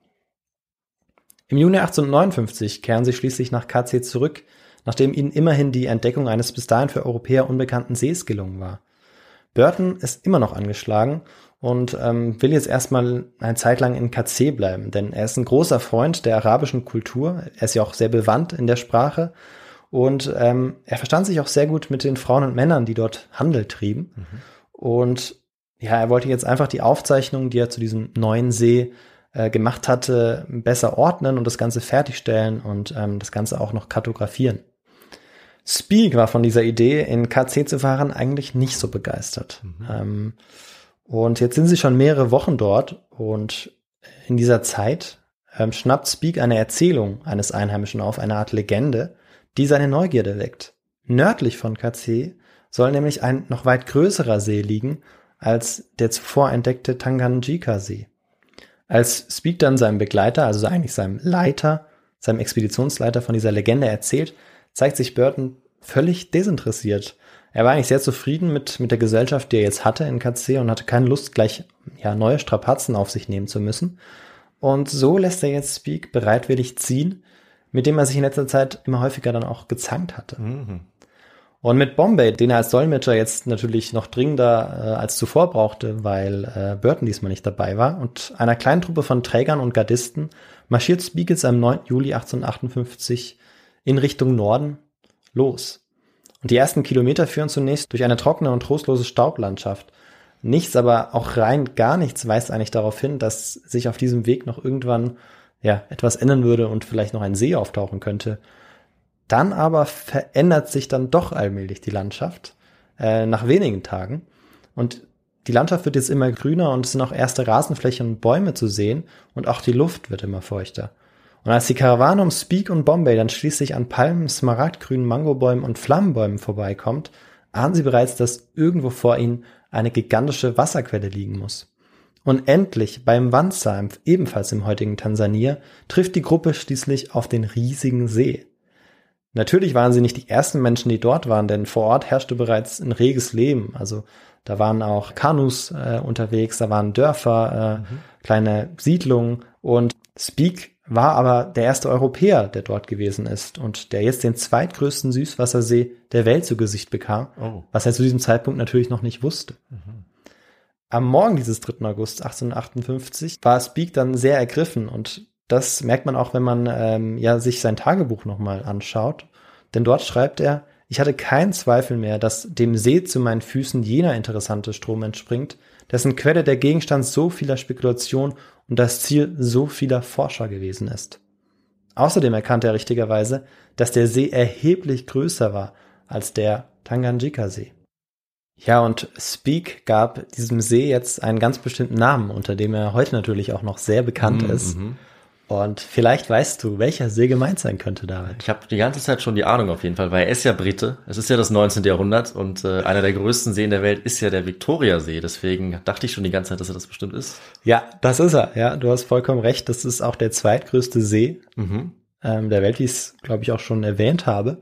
Im Juni achtzehnhundertneunundfünfzig kehren sie schließlich nach K C zurück, nachdem ihnen immerhin die Entdeckung eines bis dahin für Europäer unbekannten Sees gelungen war. Burton ist immer noch angeschlagen und ähm, will jetzt erstmal eine Zeit lang in K C bleiben, denn er ist ein großer Freund der arabischen Kultur, er ist ja auch sehr bewandt in der Sprache und ähm, er verstand sich auch sehr gut mit den Frauen und Männern, die dort Handel trieben. Mhm. Und ja, er wollte jetzt einfach die Aufzeichnungen, die er zu diesem neuen See äh, gemacht hatte, besser ordnen und das Ganze fertigstellen und ähm, das Ganze auch noch kartografieren. Speke war von dieser Idee, in K C zu fahren, eigentlich nicht so begeistert. Mhm. Ähm, Und jetzt sind sie schon mehrere Wochen dort und in dieser Zeit ähm, schnappt Speke eine Erzählung eines Einheimischen auf, eine Art Legende, die seine Neugierde weckt. Nördlich von Katsé soll nämlich ein noch weit größerer See liegen als der zuvor entdeckte Tanganjika-See. Als Speke dann seinem Begleiter, also eigentlich seinem Leiter, seinem Expeditionsleiter von dieser Legende erzählt, zeigt sich Burton völlig desinteressiert. Er war eigentlich sehr zufrieden mit, mit der Gesellschaft, die er jetzt hatte in Katsé und hatte keine Lust, gleich ja, neue Strapazen auf sich nehmen zu müssen. Und so lässt er jetzt Speke bereitwillig ziehen, mit dem er sich in letzter Zeit immer häufiger dann auch gezankt hatte. Mhm. Und mit Bombay, den er als Dolmetscher jetzt natürlich noch dringender äh, als zuvor brauchte, weil äh, Burton diesmal nicht dabei war, und einer kleinen Truppe von Trägern und Gardisten marschiert Speke jetzt am neunten Juli achtzehnhundertachtundfünfzig in Richtung Norden los. Und die ersten Kilometer führen zunächst durch eine trockene und trostlose Staublandschaft. Nichts, aber auch rein gar nichts weist eigentlich darauf hin, dass sich auf diesem Weg noch irgendwann ja etwas ändern würde und vielleicht noch ein See auftauchen könnte. Dann aber verändert sich dann doch allmählich die Landschaft äh, nach wenigen Tagen. Und die Landschaft wird jetzt immer grüner und es sind auch erste Rasenflächen und Bäume zu sehen und auch die Luft wird immer feuchter. Und als die Karawane um Speke und Bombay dann schließlich an Palmen, smaragdgrünen Mangobäumen und Flammenbäumen vorbeikommt, ahnen sie bereits, dass irgendwo vor ihnen eine gigantische Wasserquelle liegen muss. Und endlich beim Wanza, ebenfalls im heutigen Tansania, trifft die Gruppe schließlich auf den riesigen See. Natürlich waren sie nicht die ersten Menschen, die dort waren, denn vor Ort herrschte bereits ein reges Leben. Also da waren auch Kanus äh, unterwegs, da waren Dörfer, äh, mhm. kleine Siedlungen und Speke war aber der erste Europäer, der dort gewesen ist und der jetzt den zweitgrößten Süßwassersee der Welt zu Gesicht bekam, oh. was er zu diesem Zeitpunkt natürlich noch nicht wusste. Mhm. Am Morgen dieses dritten August achtzehnhundertachtundfünfzig war Speke dann sehr ergriffen und das merkt man auch, wenn man ähm, ja sich sein Tagebuch nochmal anschaut. Denn dort schreibt er, ich hatte keinen Zweifel mehr, dass dem See zu meinen Füßen jener interessante Strom entspringt, dessen Quelle der Gegenstand so vieler Spekulation und das Ziel so vieler Forscher gewesen ist. Außerdem erkannte er richtigerweise, dass der See erheblich größer war als der Tanganjika-See. Ja, und Speke gab diesem See jetzt einen ganz bestimmten Namen, unter dem er heute natürlich auch noch sehr bekannt mm, ist. Mm-hmm. Und vielleicht weißt du, welcher See gemeint sein könnte damit. Ich habe die ganze Zeit schon die Ahnung auf jeden Fall, weil er ist ja Brite. Es ist ja das neunzehnte Jahrhundert und äh, einer der größten Seen der Welt ist ja der Victoria-See. Deswegen dachte ich schon die ganze Zeit, dass er das bestimmt ist. Ja, das ist er. Ja, du hast vollkommen recht. Das ist auch der zweitgrößte See mhm. ähm, der Welt, wie ich es, glaube ich, auch schon erwähnt habe.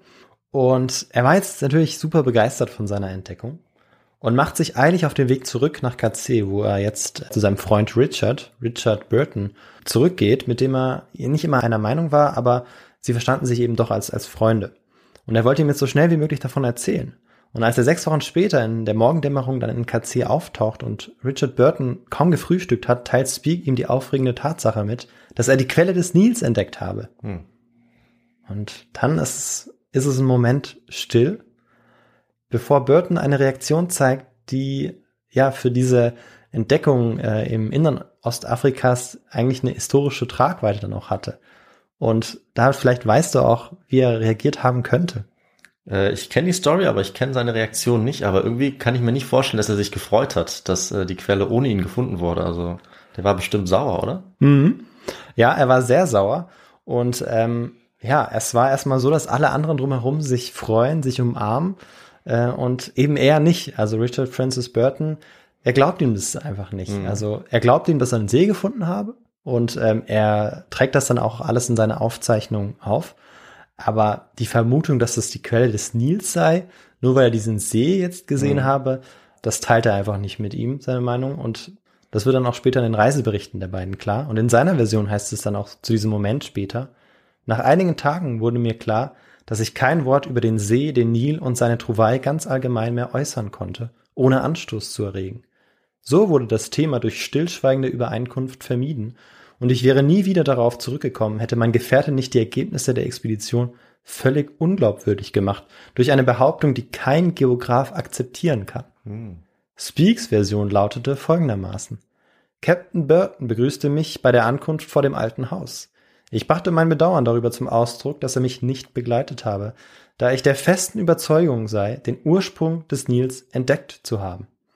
Und er war jetzt natürlich super begeistert von seiner Entdeckung und macht sich eilig auf den Weg zurück nach Katsé, wo er jetzt zu seinem Freund Richard, Richard Burton, zurückgeht, mit dem er nicht immer einer Meinung war, aber sie verstanden sich eben doch als, als Freunde. Und er wollte ihm jetzt so schnell wie möglich davon erzählen. Und als er sechs Wochen später in der Morgendämmerung dann in Katsé auftaucht und Richard Burton kaum gefrühstückt hat, teilt Speke ihm die aufregende Tatsache mit, dass er die Quelle des Nils entdeckt habe. Hm. Und dann ist, ist es ein Moment still, bevor Burton eine Reaktion zeigt, die ja für diese Entdeckung äh, im Innern Ostafrikas eigentlich eine historische Tragweite dann auch hatte. Und da vielleicht weißt du auch, wie er reagiert haben könnte. Äh, ich kenne die Story, aber ich kenne seine Reaktion nicht. Aber irgendwie kann ich mir nicht vorstellen, dass er sich gefreut hat, dass äh, die Quelle ohne ihn gefunden wurde. Also der war bestimmt sauer, oder? Mhm. Ja, er war sehr sauer. Und ähm, ja, es war erstmal so, dass alle anderen drumherum sich freuen, sich umarmen. Äh, und eben er nicht. Also Richard Francis Burton, er glaubt ihm das einfach nicht. Mhm. Also er glaubt ihm, dass er einen See gefunden habe und ähm, er trägt das dann auch alles in seine Aufzeichnung auf. Aber die Vermutung, dass das die Quelle des Nils sei, nur weil er diesen See jetzt gesehen mhm. habe, das teilt er einfach nicht mit ihm, seine Meinung. Und das wird dann auch später in den Reiseberichten der beiden klar. Und in seiner Version heißt es dann auch zu diesem Moment später, nach einigen Tagen wurde mir klar, dass ich kein Wort über den See, den Nil und seine Trouvaille ganz allgemein mehr äußern konnte, ohne Anstoß zu erregen. So wurde das Thema durch stillschweigende Übereinkunft vermieden und ich wäre nie wieder darauf zurückgekommen, hätte mein Gefährte nicht die Ergebnisse der Expedition völlig unglaubwürdig gemacht, durch eine Behauptung, die kein Geograf akzeptieren kann. Hm. Spekes Version lautete folgendermaßen. Captain Burton begrüßte mich bei der Ankunft vor dem alten Haus. Ich brachte mein Bedauern darüber zum Ausdruck, dass er mich nicht begleitet habe, da ich der festen Überzeugung sei, den Ursprung des Nils entdeckt zu haben.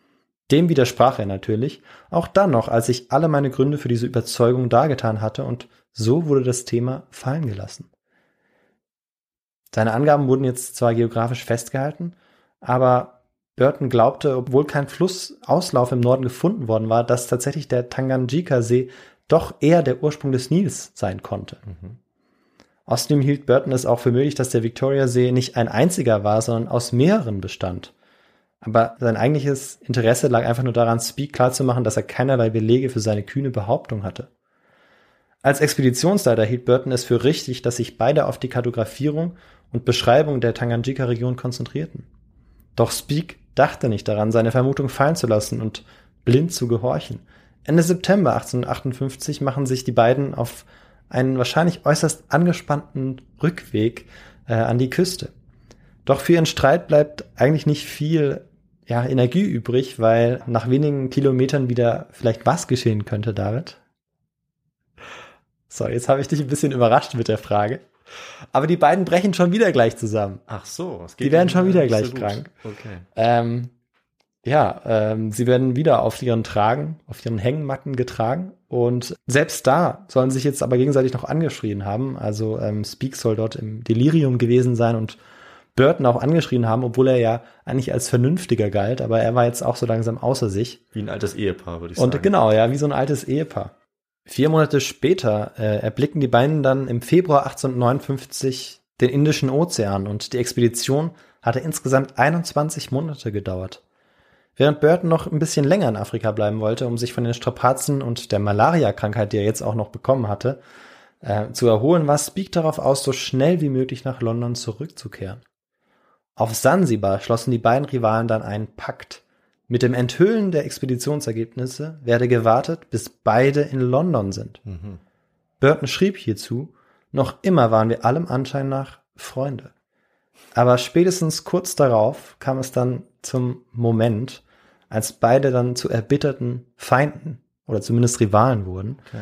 Dem widersprach er natürlich, auch dann noch, als ich alle meine Gründe für diese Überzeugung dargetan hatte, und so wurde das Thema fallen gelassen. Seine Angaben wurden jetzt zwar geografisch festgehalten, aber Burton glaubte, obwohl kein Flussauslauf im Norden gefunden worden war, dass tatsächlich der Tanganjika-See doch eher der Ursprung des Nils sein konnte. Mhm. Außerdem hielt Burton es auch für möglich, dass der Victoria-See nicht ein einziger war, sondern aus mehreren bestand. Aber sein eigentliches Interesse lag einfach nur daran, Speke klarzumachen, dass er keinerlei Belege für seine kühne Behauptung hatte. Als Expeditionsleiter hielt Burton es für richtig, dass sich beide auf die Kartografierung und Beschreibung der Tanganjika-Region konzentrierten. Doch Speke dachte nicht daran, seine Vermutung fallen zu lassen und blind zu gehorchen. Ende September achtzehnhundertachtundfünfzig machen sich die beiden auf einen wahrscheinlich äußerst angespannten Rückweg äh, an die Küste. Doch für ihren Streit bleibt eigentlich nicht viel ja, Energie übrig, weil nach wenigen Kilometern wieder vielleicht was geschehen könnte, David. So, jetzt habe ich dich ein bisschen überrascht mit der Frage. Aber die beiden brechen schon wieder gleich zusammen. Ach so. Es geht die werden schon wieder so gleich gut. krank. Okay. Ähm, ja, ähm, sie werden wieder auf ihren Tragen, auf ihren Hängematten getragen. Und selbst da sollen sich jetzt aber gegenseitig noch angeschrien haben. Also ähm, Speke soll dort im Delirium gewesen sein und Burton auch angeschrien haben, obwohl er ja eigentlich als Vernünftiger galt. Aber er war jetzt auch so langsam außer sich. Wie ein altes Ehepaar, würde ich und sagen. Und genau, ja, wie so ein altes Ehepaar. Vier Monate später äh, erblicken die beiden dann im Februar achtzehnhundertneunundfünfzig den Indischen Ozean und die Expedition hatte insgesamt einundzwanzig Monate gedauert. Während Burton noch ein bisschen länger in Afrika bleiben wollte, um sich von den Strapazen und der Malaria-Krankheit, die er jetzt auch noch bekommen hatte, äh, zu erholen, war Speke darauf aus, so schnell wie möglich nach London zurückzukehren. Auf Sansibar schlossen die beiden Rivalen dann einen Pakt. Mit dem Enthüllen der Expeditionsergebnisse werde gewartet, bis beide in London sind. Mhm. Burton schrieb hierzu, noch immer waren wir allem Anschein nach Freunde. Aber spätestens kurz darauf kam es dann zum Moment, als beide dann zu erbitterten Feinden oder zumindest Rivalen wurden. Okay.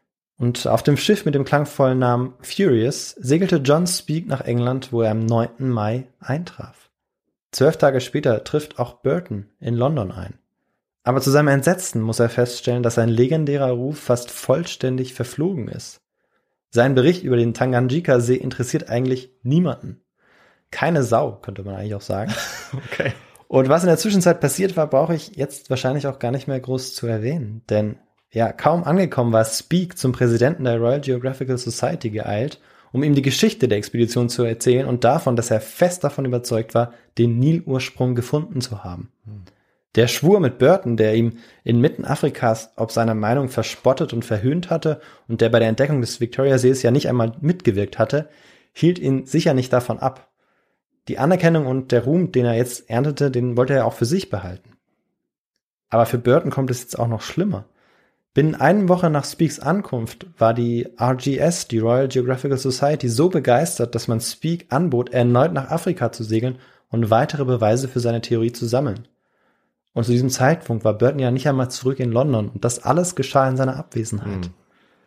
Und auf dem Schiff mit dem klangvollen Namen Furious segelte John Speke nach England, wo er am neunten Mai eintraf. Zwölf Tage später trifft auch Burton in London ein. Aber zu seinem Entsetzen muss er feststellen, dass sein legendärer Ruf fast vollständig verflogen ist. Sein Bericht über den Tanganjika-See interessiert eigentlich niemanden. Keine Sau, könnte man eigentlich auch sagen. Okay. Und was in der Zwischenzeit passiert war, brauche ich jetzt wahrscheinlich auch gar nicht mehr groß zu erwähnen. Denn ja, kaum angekommen war Speke zum Präsidenten der Royal Geographical Society geeilt, um ihm die Geschichte der Expedition zu erzählen und davon, dass er fest davon überzeugt war, den Nilursprung gefunden zu haben. Hm. Der schwur mit Burton, der ihm inmitten Afrikas ob seiner Meinung verspottet und verhöhnt hatte und der bei der Entdeckung des Victoria-Sees ja nicht einmal mitgewirkt hatte, hielt ihn sicher nicht davon ab. Die Anerkennung und der Ruhm, den er jetzt erntete, den wollte er auch für sich behalten. Aber für Burton kommt es jetzt auch noch schlimmer. Binnen einer Woche nach Spekes Ankunft war die R G S, die Royal Geographical Society, so begeistert, dass man Speke anbot, erneut nach Afrika zu segeln und weitere Beweise für seine Theorie zu sammeln. Und zu diesem Zeitpunkt war Burton ja nicht einmal zurück in London und das alles geschah in seiner Abwesenheit. Mhm.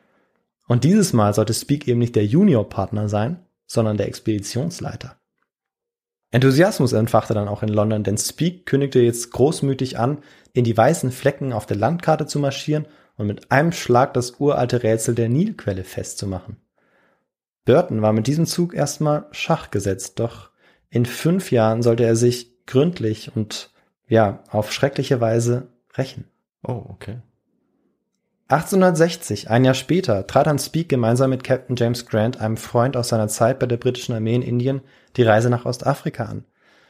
Und dieses Mal sollte Speke eben nicht der Juniorpartner sein, sondern der Expeditionsleiter. Enthusiasmus entfachte dann auch in London, denn Speke kündigte jetzt großmütig an, in die weißen Flecken auf der Landkarte zu marschieren und mit einem Schlag das uralte Rätsel der Nilquelle festzumachen. Burton war mit diesem Zug erstmal Schach gesetzt, doch in fünf Jahren sollte er sich gründlich und ja, auf schreckliche Weise rächen. Oh, okay. achtzehnhundertsechzig, ein Jahr später, trat dann Speke gemeinsam mit Captain James Grant, einem Freund aus seiner Zeit bei der britischen Armee in Indien, die Reise nach Ostafrika an.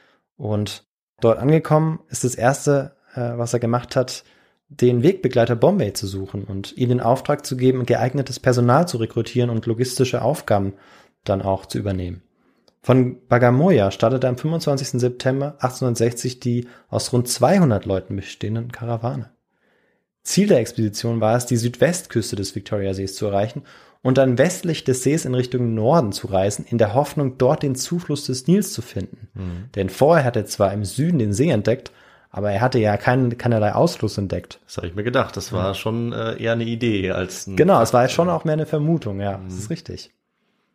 Und dort angekommen ist das Erste, äh, was er gemacht hat, den Wegbegleiter Bombay zu suchen und ihm den Auftrag zu geben, geeignetes Personal zu rekrutieren und logistische Aufgaben dann auch zu übernehmen. Von Bagamoyo startete am fünfundzwanzigsten September achtzehnhundertsechzig die aus rund zweihundert Leuten bestehenden Karawane. Ziel der Expedition war es, die Südwestküste des Victoria-Sees zu erreichen und dann westlich des Sees in Richtung Norden zu reisen, in der Hoffnung, dort den Zufluss des Nils zu finden. Mhm. Denn vorher hat er zwar im Süden den See entdeckt, aber er hatte ja keinen, keinerlei Ausfluss entdeckt. Das habe ich mir gedacht. Das war ja schon äh, eher eine Idee als ein... Genau, es war schon auch mehr eine Vermutung, ja, mhm. Das ist richtig.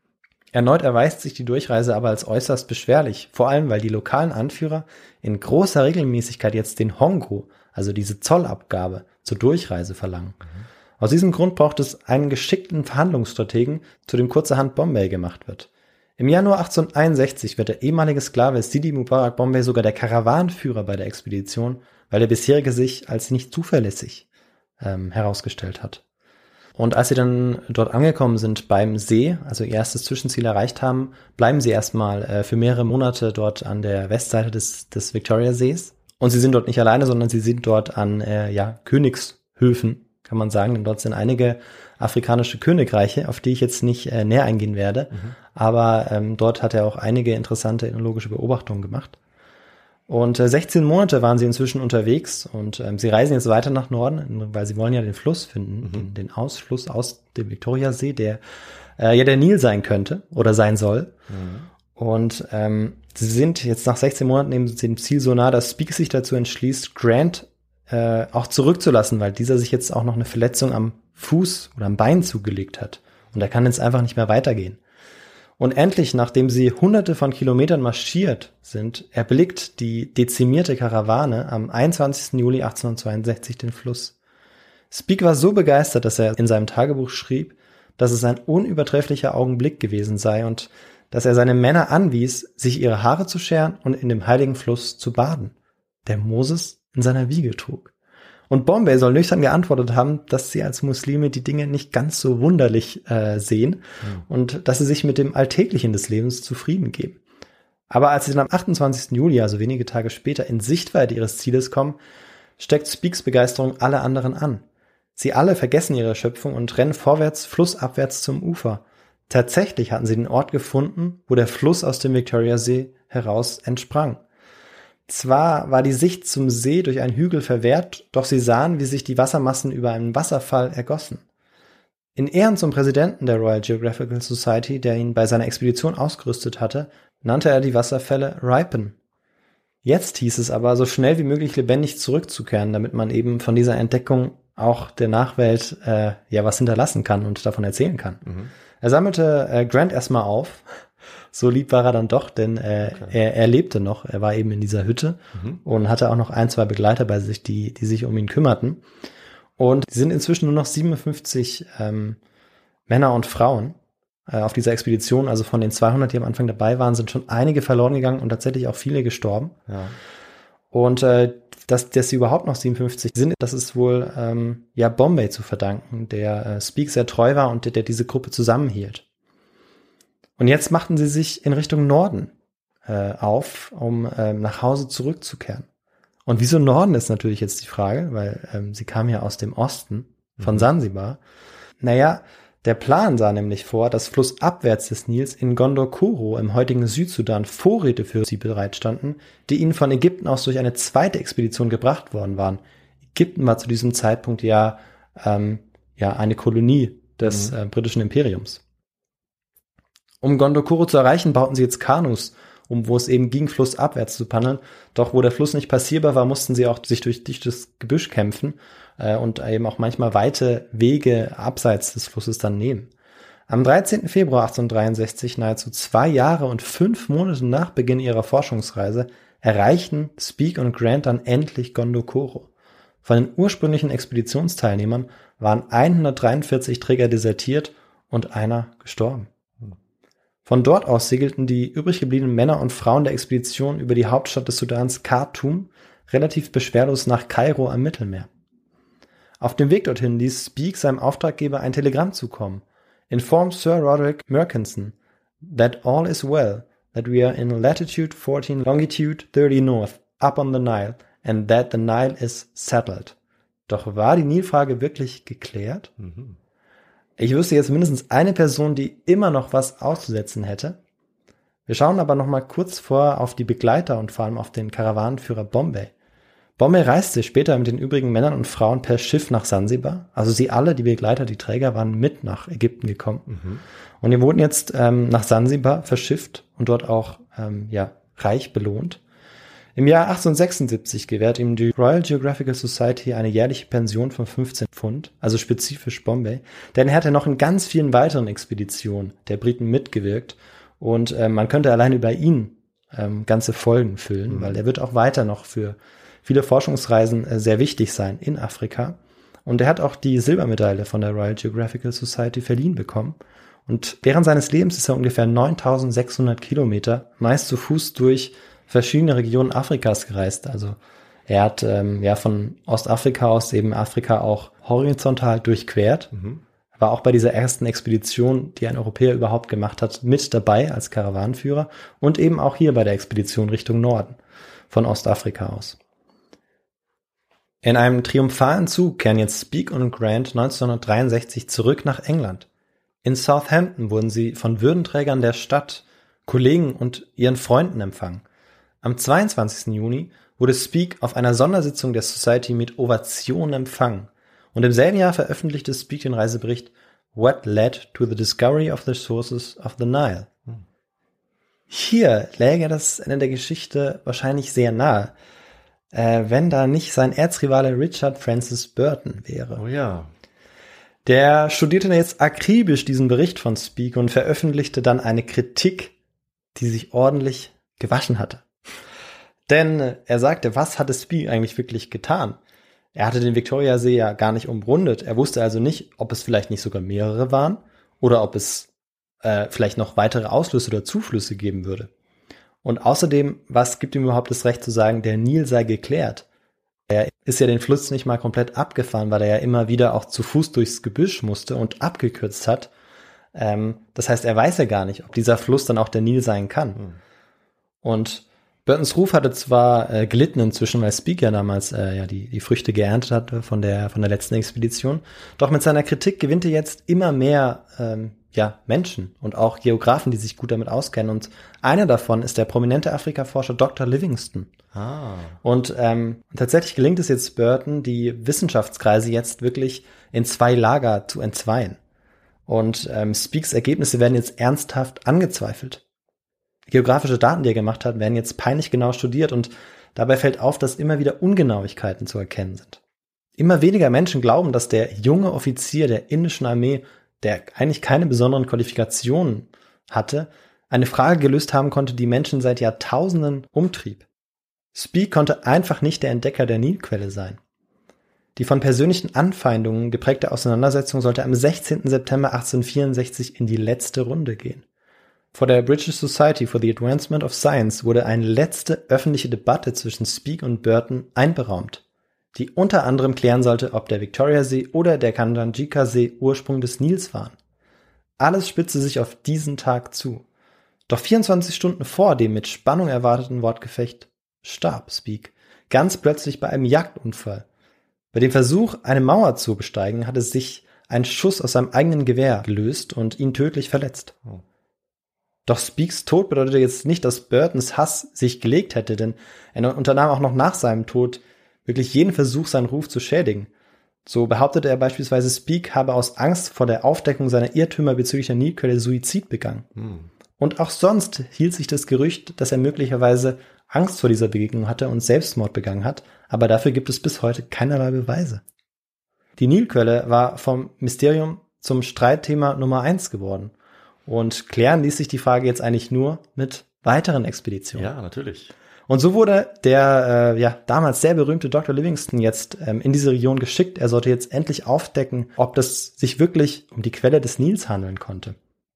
Erneut erweist sich die Durchreise aber als äußerst beschwerlich, vor allem weil die lokalen Anführer in großer Regelmäßigkeit jetzt den Hongo, also diese Zollabgabe, zur Durchreise verlangen. Mhm. Aus diesem Grund braucht es einen geschickten Verhandlungsstrategen, zu dem kurzerhand Bombay gemacht wird. Im Januar achtzehnhunderteinundsechzig wird der ehemalige Sklave Sidi Mubarak Bombay sogar der Karawanenführer bei der Expedition, weil der bisherige sich als nicht zuverlässig ähm, herausgestellt hat. Und als sie dann dort angekommen sind beim See, also ihr erstes Zwischenziel erreicht haben, bleiben sie erstmal äh, für mehrere Monate dort an der Westseite des, des Victoria-Sees. Und sie sind dort nicht alleine, sondern sie sind dort an äh, ja, Königshöfen, kann man sagen, denn dort sind einige afrikanische Königreiche, auf die ich jetzt nicht äh, näher eingehen werde, mhm. aber ähm, dort hat er auch einige interessante ethnologische Beobachtungen gemacht. Und äh, sechzehn Monate waren sie inzwischen unterwegs und ähm, sie reisen jetzt weiter nach Norden, weil sie wollen ja den Fluss finden, mhm. den, den Ausfluss aus dem Victoriasee, der äh, ja der Nil sein könnte oder sein soll. Mhm. Und ähm, sie sind jetzt nach sechzehn Monaten eben dem Ziel so nah, dass Speke sich dazu entschließt, Grant äh, auch zurückzulassen, weil dieser sich jetzt auch noch eine Verletzung am Fuß oder am Bein zugelegt hat. Und er kann jetzt einfach nicht mehr weitergehen. Und endlich, nachdem sie hunderte von Kilometern marschiert sind, erblickt die dezimierte Karawane am einundzwanzigsten Juli achtzehnhundertzweiundsechzig den Fluss. Speke war so begeistert, dass er in seinem Tagebuch schrieb, dass es ein unübertrefflicher Augenblick gewesen sei und dass er seine Männer anwies, sich ihre Haare zu scheren und in dem heiligen Fluss zu baden, der Moses in seiner Wiege trug. Und Bombay soll nüchtern geantwortet haben, dass sie als Muslime die Dinge nicht ganz so wunderlich äh, sehen mhm. und dass sie sich mit dem Alltäglichen des Lebens zufrieden geben. Aber als sie dann am achtundzwanzigsten Juli, also wenige Tage später, in Sichtweite ihres Zieles kommen, steckt Spekes Begeisterung alle anderen an. Sie alle vergessen ihre Schöpfung und rennen vorwärts, flussabwärts zum Ufer. Tatsächlich hatten sie den Ort gefunden, wo der Fluss aus dem Victoriasee heraus entsprang. Zwar war die Sicht zum See durch einen Hügel verwehrt, doch sie sahen, wie sich die Wassermassen über einen Wasserfall ergossen. In Ehren zum Präsidenten der Royal Geographical Society, der ihn bei seiner Expedition ausgerüstet hatte, nannte er die Wasserfälle Ripon. Jetzt hieß es aber, so schnell wie möglich lebendig zurückzukehren, damit man eben von dieser Entdeckung auch der Nachwelt äh, ja was hinterlassen kann und davon erzählen kann. Mhm. Er sammelte äh, Grant erstmal auf. So lieb war er dann doch, denn äh, okay. er, er lebte noch. Er war eben in dieser Hütte mhm. und hatte auch noch ein, zwei Begleiter bei sich, die, die sich um ihn kümmerten. Und es sind inzwischen nur noch siebenundfünfzig ähm, Männer und Frauen äh, auf dieser Expedition. Also von den zweihundert, die am Anfang dabei waren, sind schon einige verloren gegangen und tatsächlich auch viele gestorben. Ja. Und äh, dass, dass sie überhaupt noch siebenundfünfzig sind, das ist wohl ähm, ja Bombay zu verdanken, der äh, Speke sehr treu war und der, der diese Gruppe zusammenhielt. Und jetzt machten sie sich in Richtung Norden äh, auf, um ähm, nach Hause zurückzukehren. Und wieso Norden ist natürlich jetzt die Frage, weil ähm, sie kamen ja aus dem Osten von mhm. Sansibar. Naja, der Plan sah nämlich vor, dass flussabwärts des Nils in Gondokoro im heutigen Südsudan Vorräte für sie bereitstanden, die ihnen von Ägypten aus durch eine zweite Expedition gebracht worden waren. Ägypten war zu diesem Zeitpunkt ja, ähm, ja eine Kolonie des mhm. äh, britischen Imperiums. Um Gondokoro zu erreichen, bauten sie jetzt Kanus, um wo es eben ging, flussabwärts zu paddeln. Doch wo der Fluss nicht passierbar war, mussten sie auch sich durch dichtes Gebüsch kämpfen äh, und eben auch manchmal weite Wege abseits des Flusses dann nehmen. Am dreizehnten Februar achtzehnhundertdreiundsechzig, nahezu zwei Jahre und fünf Monate nach Beginn ihrer Forschungsreise, erreichten Speke und Grant dann endlich Gondokoro. Von den ursprünglichen Expeditionsteilnehmern waren hundertdreiundvierzig Träger desertiert und einer gestorben. Von dort aus segelten die übrig gebliebenen Männer und Frauen der Expedition über die Hauptstadt des Sudans, Khartoum, relativ beschwerlos nach Kairo am Mittelmeer. Auf dem Weg dorthin ließ Speke seinem Auftraggeber ein Telegramm zukommen. Inform Sir Roderick Murchison that all is well, that we are in latitude fourteen, longitude thirty north, up on the Nile, and that the Nile is settled. Doch war die Nilfrage wirklich geklärt? Mhm. Ich wüsste jetzt mindestens eine Person, die immer noch was auszusetzen hätte. Wir schauen aber noch mal kurz vor auf die Begleiter und vor allem auf den Karawanenführer Bombay. Bombay reiste später mit den übrigen Männern und Frauen per Schiff nach Sansibar. Also sie alle, die Begleiter, die Träger, waren mit nach Ägypten gekommen. Mhm. Und die wurden jetzt ähm, nach Sansibar verschifft und dort auch ähm, ja reich belohnt. Im Jahr achtzehnhundertsechsundsiebzig gewährt ihm die Royal Geographical Society eine jährliche Pension von fünfzehn Pfund, also spezifisch Bombay, denn er hatte noch in ganz vielen weiteren Expeditionen der Briten mitgewirkt und äh, man könnte allein über ihn ähm, ganze Folgen füllen, mhm. weil er wird auch weiter noch für viele Forschungsreisen äh, sehr wichtig sein in Afrika. Und er hat auch die Silbermedaille von der Royal Geographical Society verliehen bekommen. Und während seines Lebens ist er ungefähr neuntausendsechshundert Kilometer, meist zu Fuß durch verschiedene Regionen Afrikas gereist. Also er hat ähm, ja von Ostafrika aus eben Afrika auch horizontal durchquert. Mhm. War auch bei dieser ersten Expedition, die ein Europäer überhaupt gemacht hat, mit dabei als Karawanenführer. Und eben auch hier bei der Expedition Richtung Norden von Ostafrika aus. In einem triumphalen Zug kehren jetzt Speke und Grant neunzehnhundertdreiundsechzig zurück nach England. In Southampton wurden sie von Würdenträgern der Stadt, Kollegen und ihren Freunden empfangen. Am zweiundzwanzigsten Juni wurde Speke auf einer Sondersitzung der Society mit Ovationen empfangen. Und im selben Jahr veröffentlichte Speke den Reisebericht What Led to the Discovery of the Sources of the Nile. Hier läge das Ende der Geschichte wahrscheinlich sehr nahe, äh, wenn da nicht sein Erzrivale Richard Francis Burton wäre. Oh ja. Der studierte jetzt akribisch diesen Bericht von Speke und veröffentlichte dann eine Kritik, die sich ordentlich gewaschen hatte. Denn er sagte, was hatte Speke eigentlich wirklich getan? Er hatte den Viktoriasee ja gar nicht umrundet. Er wusste also nicht, ob es vielleicht nicht sogar mehrere waren oder ob es äh, vielleicht noch weitere Ausflüsse oder Zuflüsse geben würde. Und außerdem, was gibt ihm überhaupt das Recht zu sagen, der Nil sei geklärt? Er ist ja den Fluss nicht mal komplett abgefahren, weil er ja immer wieder auch zu Fuß durchs Gebüsch musste und abgekürzt hat. Ähm, das heißt, er weiß ja gar nicht, ob dieser Fluss dann auch der Nil sein kann. Mhm. Und Burtons Ruf hatte zwar äh, gelitten inzwischen, weil Speke ja damals äh, ja die, die Früchte geerntet hatte von der, von der letzten Expedition. Doch mit seiner Kritik gewinnt er jetzt immer mehr ähm, ja, Menschen und auch Geografen, die sich gut damit auskennen. Und einer davon ist der prominente Afrikaforscher Doktor Livingstone. Ah. Und ähm, tatsächlich gelingt es jetzt Burton, die Wissenschaftskreise jetzt wirklich in zwei Lager zu entzweien. Und ähm, Spekes Ergebnisse werden jetzt ernsthaft angezweifelt. Geografische Daten, die er gemacht hat, werden jetzt peinlich genau studiert und dabei fällt auf, dass immer wieder Ungenauigkeiten zu erkennen sind. Immer weniger Menschen glauben, dass der junge Offizier der indischen Armee, der eigentlich keine besonderen Qualifikationen hatte, eine Frage gelöst haben konnte, die Menschen seit Jahrtausenden umtrieb. Speke konnte einfach nicht der Entdecker der Nilquelle sein. Die von persönlichen Anfeindungen geprägte Auseinandersetzung sollte am sechzehnten September achtzehnhundertvierundsechzig in die letzte Runde gehen. Vor der British Society for the Advancement of Science wurde eine letzte öffentliche Debatte zwischen Speke und Burton einberaumt, die unter anderem klären sollte, ob der Viktoriasee oder der Tanganjika-See Ursprung des Nils waren. Alles spitzte sich auf diesen Tag zu. Doch vierundzwanzig Stunden vor dem mit Spannung erwarteten Wortgefecht starb Speke ganz plötzlich bei einem Jagdunfall. Bei dem Versuch, eine Mauer zu besteigen, hatte sich ein Schuss aus seinem eigenen Gewehr gelöst und ihn tödlich verletzt. Oh. Doch Spekes Tod bedeutete jetzt nicht, dass Burtons Hass sich gelegt hätte, denn er unternahm auch noch nach seinem Tod wirklich jeden Versuch, seinen Ruf zu schädigen. So behauptete er beispielsweise, Speke habe aus Angst vor der Aufdeckung seiner Irrtümer bezüglich der Nilquelle Suizid begangen. Hm. Und auch sonst hielt sich das Gerücht, dass er möglicherweise Angst vor dieser Begegnung hatte und Selbstmord begangen hat, aber dafür gibt es bis heute keinerlei Beweise. Die Nilquelle war vom Mysterium zum Streitthema Nummer eins geworden. Und klären ließ sich die Frage jetzt eigentlich nur mit weiteren Expeditionen. Ja, natürlich. Und so wurde der äh, ja damals sehr berühmte Doktor Livingstone jetzt ähm, in diese Region geschickt. Er sollte jetzt endlich aufdecken, ob das sich wirklich um die Quelle des Nils handeln konnte.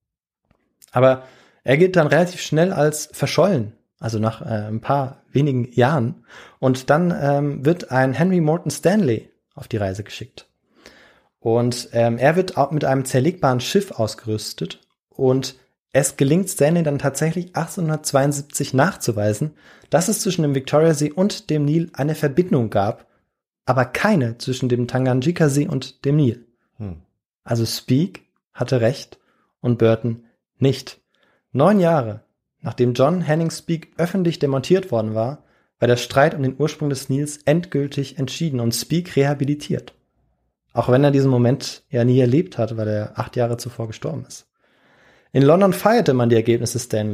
Aber er gilt dann relativ schnell als verschollen, also nach äh, ein paar wenigen Jahren. Und dann ähm, wird ein Henry Morton Stanley auf die Reise geschickt. Und ähm, er wird auch mit einem zerlegbaren Schiff ausgerüstet. Und es gelingt Stanley dann tatsächlich achtzehnhundertzweiundsiebzig nachzuweisen, dass es zwischen dem Viktoriasee und dem Nil eine Verbindung gab, aber keine zwischen dem Tanganjika-See und dem Nil. Hm. Also Speke hatte recht und Burton nicht. Neun Jahre, nachdem John Henning Speke öffentlich demontiert worden war, war der Streit um den Ursprung des Nils endgültig entschieden und Speke rehabilitiert. Auch wenn er diesen Moment ja nie erlebt hat, weil er acht Jahre zuvor gestorben ist. In London feierte man die Ergebnisse Stanleys.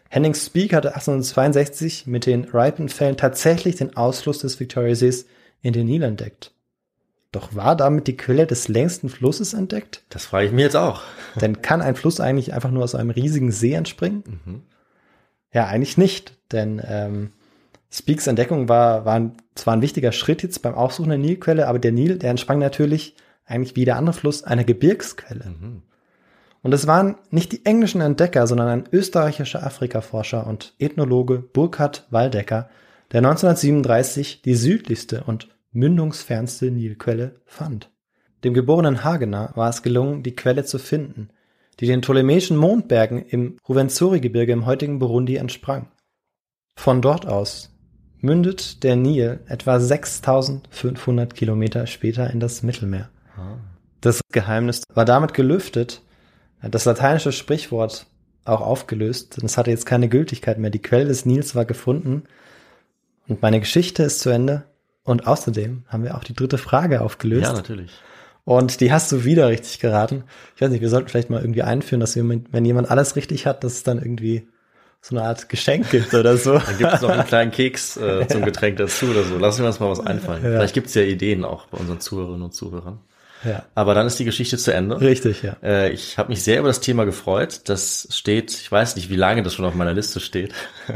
Henning Speke hatte achtzehnhundertzweiundsechzig mit den Ripon-Fällen tatsächlich den Ausfluss des Victoria-Sees in den Nil entdeckt. Doch war damit die Quelle des längsten Flusses entdeckt? Das frage ich mir jetzt auch. Denn kann ein Fluss eigentlich einfach nur aus einem riesigen See entspringen? Mhm. Ja, eigentlich nicht, denn ähm, Spekes Entdeckung war, war zwar ein wichtiger Schritt jetzt beim Aufsuchen der Nilquelle, aber der Nil, der entsprang natürlich eigentlich wie der andere Fluss einer Gebirgsquelle. Mhm. Und es waren nicht die englischen Entdecker, sondern ein österreichischer Afrikaforscher und Ethnologe Burkhard Waldecker, der neunzehnhundertsiebenunddreißig die südlichste und mündungsfernste Nilquelle fand. Dem geborenen Hagener war es gelungen, die Quelle zu finden, die den Ptolemäischen Mondbergen im Ruwenzori-Gebirge im heutigen Burundi entsprang. Von dort aus mündet der Nil etwa sechstausendfünfhundert Kilometer später in das Mittelmeer. Das Geheimnis war damit gelüftet, das lateinische Sprichwort auch aufgelöst, und es hatte jetzt keine Gültigkeit mehr. Die Quelle des Nils war gefunden und meine Geschichte ist zu Ende. Und außerdem haben wir auch die dritte Frage aufgelöst. Ja, natürlich. Und die hast du wieder richtig geraten. Ich weiß nicht, wir sollten vielleicht mal irgendwie einführen, dass wir, wenn jemand alles richtig hat, dass es dann irgendwie so eine Art Geschenk gibt oder so. Dann gibt es noch einen kleinen Keks äh, zum Getränk dazu oder so. Lassen wir uns mal was einfallen. Ja. Vielleicht gibt es ja Ideen auch bei unseren Zuhörerinnen und Zuhörern. Ja. Aber dann ist die Geschichte zu Ende. Richtig, ja. Äh, ich habe mich sehr über das Thema gefreut. Das steht, ich weiß nicht, wie lange das schon auf meiner Liste steht.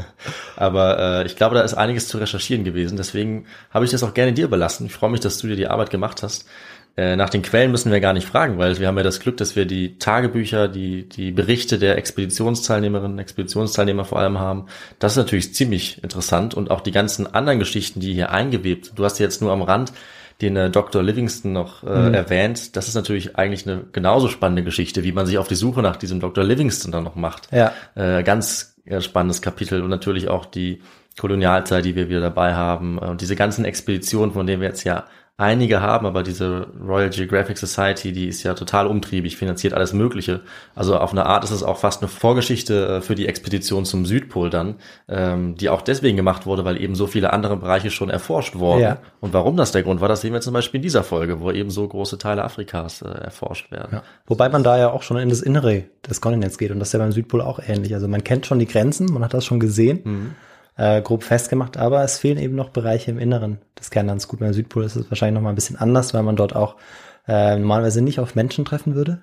Aber äh, ich glaube, da ist einiges zu recherchieren gewesen. Deswegen habe ich das auch gerne dir überlassen. Ich freue mich, dass du dir die Arbeit gemacht hast. Äh, nach den Quellen müssen wir gar nicht fragen, weil wir haben ja das Glück, dass wir die Tagebücher, die die Berichte der Expeditionsteilnehmerinnen, Expeditionsteilnehmer vor allem haben. Das ist natürlich ziemlich interessant. Und auch die ganzen anderen Geschichten, die hier eingewebt. Du hast jetzt nur am Rand den äh, Doktor Livingstone noch äh, mhm. erwähnt. Das ist natürlich eigentlich eine genauso spannende Geschichte, wie man sich auf die Suche nach diesem Doktor Livingstone dann noch macht. Ja. Äh, ganz äh, spannendes Kapitel und natürlich auch die Kolonialzeit, die wir wieder dabei haben und diese ganzen Expeditionen, von denen wir jetzt ja einige haben, aber diese Royal Geographic Society, die ist ja total umtriebig, finanziert alles Mögliche. Also auf eine Art ist es auch fast eine Vorgeschichte für die Expedition zum Südpol dann, ähm, die auch deswegen gemacht wurde, weil eben so viele andere Bereiche schon erforscht wurden. Ja. Und warum das der Grund war, das sehen wir zum Beispiel in dieser Folge, wo eben so große Teile Afrikas äh, erforscht werden. Ja. Wobei man da ja auch schon in das Innere des Kontinents geht und das ist ja beim Südpol auch ähnlich. Also man kennt schon die Grenzen, man hat das schon gesehen. Mhm. Äh, grob festgemacht, aber es fehlen eben noch Bereiche im Inneren des Kernlands. Gut, beim Südpol ist es wahrscheinlich noch mal ein bisschen anders, weil man dort auch äh, normalerweise nicht auf Menschen treffen würde.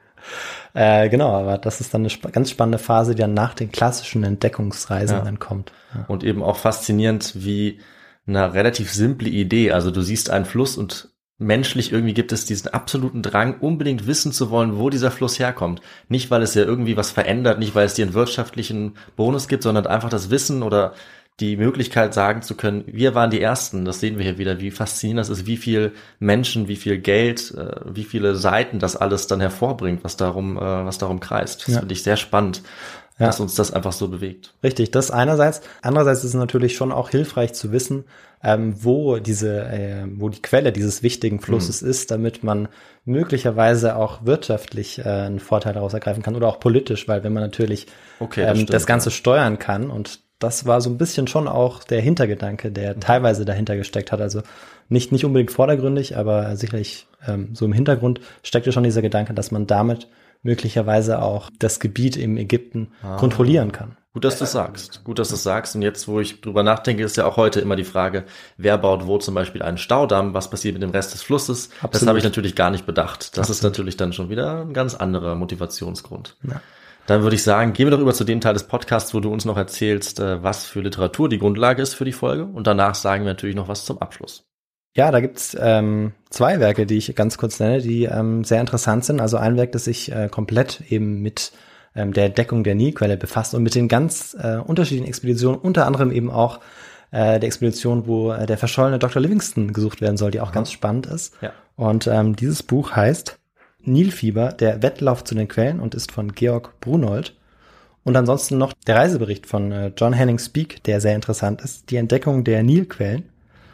Ja. Äh, genau, aber das ist dann eine sp- ganz spannende Phase, die dann nach den klassischen Entdeckungsreisen ja. dann kommt. Ja. Und eben auch faszinierend, wie eine relativ simple Idee, also du siehst einen Fluss und menschlich irgendwie gibt es diesen absoluten Drang, unbedingt wissen zu wollen, wo dieser Fluss herkommt. Nicht, weil es ja irgendwie was verändert, nicht, weil es dir einen wirtschaftlichen Bonus gibt, sondern einfach das Wissen oder die Möglichkeit sagen zu können, wir waren die Ersten. Das sehen wir hier wieder, wie faszinierend das ist, wie viel Menschen, wie viel Geld, wie viele Seiten das alles dann hervorbringt, was darum, was darum kreist. Das ja. finde ich sehr spannend. Ja. Dass uns das einfach so bewegt. Richtig, das einerseits. Andererseits ist es natürlich schon auch hilfreich zu wissen, ähm, wo diese, äh, wo die Quelle dieses wichtigen Flusses mhm. ist, damit man möglicherweise auch wirtschaftlich äh, einen Vorteil daraus ergreifen kann oder auch politisch, weil wenn man natürlich okay, das, ähm, stimmt, das Ganze ja. steuern kann, und das war so ein bisschen schon auch der Hintergedanke, der mhm. teilweise dahinter gesteckt hat. Also nicht nicht unbedingt vordergründig, aber sicherlich ähm, so im Hintergrund steckte schon dieser Gedanke, dass man damit möglicherweise auch das Gebiet im Ägypten ah. kontrollieren kann. Gut, dass du es sagst. Gut, dass du es sagst. Und jetzt, wo ich drüber nachdenke, ist ja auch heute immer die Frage, wer baut wo zum Beispiel einen Staudamm, was passiert mit dem Rest des Flusses? Absolut. Das habe ich natürlich gar nicht bedacht. Das Absolut. ist natürlich dann schon wieder ein ganz anderer Motivationsgrund. Ja. Dann würde ich sagen, gehen wir doch über zu dem Teil des Podcasts, wo du uns noch erzählst, was für Literatur die Grundlage ist für die Folge. Und danach sagen wir natürlich noch was zum Abschluss. Ja, da gibt's ähm, zwei Werke, die ich ganz kurz nenne, die ähm, sehr interessant sind. Also ein Werk, das sich äh, komplett eben mit ähm, der Entdeckung der Nilquelle befasst und mit den ganz äh, unterschiedlichen Expeditionen, unter anderem eben auch äh, der Expedition, wo äh, der verschollene Doktor Livingstone gesucht werden soll, die auch Aha. ganz spannend ist. Ja. Und ähm, dieses Buch heißt Nilfieber, der Wettlauf zu den Quellen und ist von Georg Brunold. Und ansonsten noch der Reisebericht von äh, John Henning Speke, der sehr interessant ist, die Entdeckung der Nilquellen.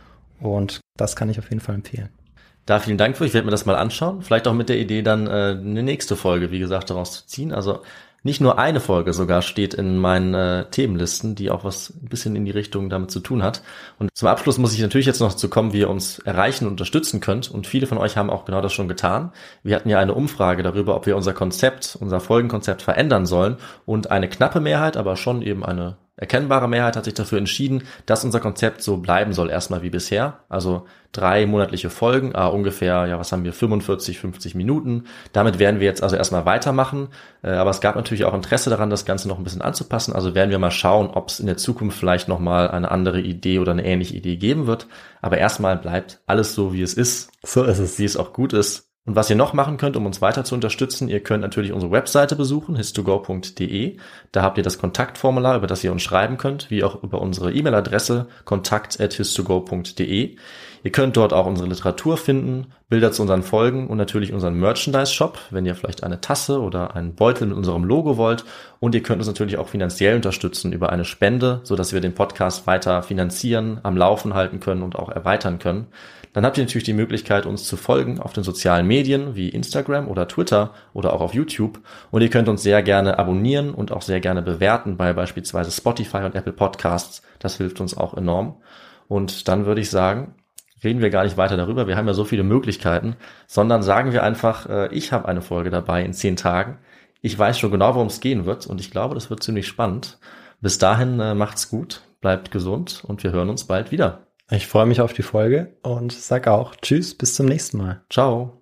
Und das kann ich auf jeden Fall empfehlen. Da vielen Dank für. Ich werde mir das mal anschauen. Vielleicht auch mit der Idee, dann äh, eine nächste Folge, wie gesagt, daraus zu ziehen. Also Nicht nur eine Folge sogar steht in meinen äh, Themenlisten, die auch was ein bisschen in die Richtung damit zu tun hat. Und zum Abschluss muss ich natürlich jetzt noch dazu kommen, wie ihr uns erreichen und unterstützen könnt. Und viele von euch haben auch genau das schon getan. Wir hatten ja eine Umfrage darüber, ob wir unser Konzept, unser Folgenkonzept verändern sollen. Und eine knappe Mehrheit, aber schon eben eine erkennbare Mehrheit hat sich dafür entschieden, dass unser Konzept so bleiben soll, erstmal wie bisher. Also drei monatliche Folgen, ah, ungefähr, ja, was haben wir, fünfundvierzig, fünfzig Minuten. Damit werden wir jetzt also erstmal weitermachen. Äh, aber es gab natürlich auch Interesse daran, das Ganze noch ein bisschen anzupassen. Also werden wir mal schauen, ob es in der Zukunft vielleicht nochmal eine andere Idee oder eine ähnliche Idee geben wird. Aber erstmal bleibt alles so, wie es ist. So ist es. Wie es auch gut ist. Und was ihr noch machen könnt, um uns weiter zu unterstützen, ihr könnt natürlich unsere Webseite besuchen, his to go punkt de. Da habt ihr das Kontaktformular, über das ihr uns schreiben könnt, wie auch über unsere E-Mail-Adresse kontakt at his to go punkt de. Ihr könnt dort auch unsere Literatur finden, Bilder zu unseren Folgen und natürlich unseren Merchandise-Shop, wenn ihr vielleicht eine Tasse oder einen Beutel mit unserem Logo wollt. Und ihr könnt uns natürlich auch finanziell unterstützen über eine Spende, sodass wir den Podcast weiter finanzieren, am Laufen halten können und auch erweitern können. Dann habt ihr natürlich die Möglichkeit, uns zu folgen auf den sozialen Medien wie Instagram oder Twitter oder auch auf YouTube. Und ihr könnt uns sehr gerne abonnieren und auch sehr gerne bewerten bei beispielsweise Spotify und Apple Podcasts. Das hilft uns auch enorm. Und dann würde ich sagen, reden wir gar nicht weiter darüber. Wir haben ja so viele Möglichkeiten, sondern sagen wir einfach, äh, ich habe eine Folge dabei in zehn Tagen. Ich weiß schon genau, worum es gehen wird und ich glaube, das wird ziemlich spannend. Bis dahin äh, macht's gut, bleibt gesund und wir hören uns bald wieder. Ich freue mich auf die Folge und sag auch Tschüss, bis zum nächsten Mal. Ciao.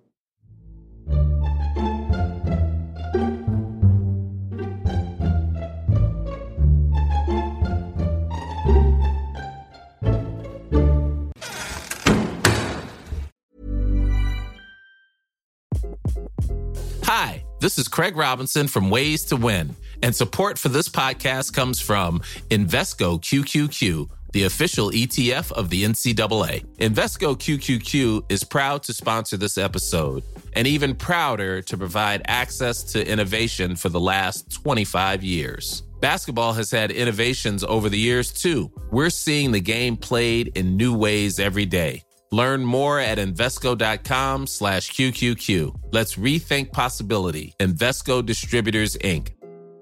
Hi, this is Craig Robinson from Ways to Win, and support for this podcast comes from Invesco Q Q Q, the official E T F of the N C double A. Invesco Q Q Q is proud to sponsor this episode, and even prouder to provide access to innovation for the last twenty-five years. Basketball has had innovations over the years, too. We're seeing the game played in new ways every day. Learn more at Invesco.com slash QQQ. Let's rethink possibility. Invesco Distributors, Incorporated.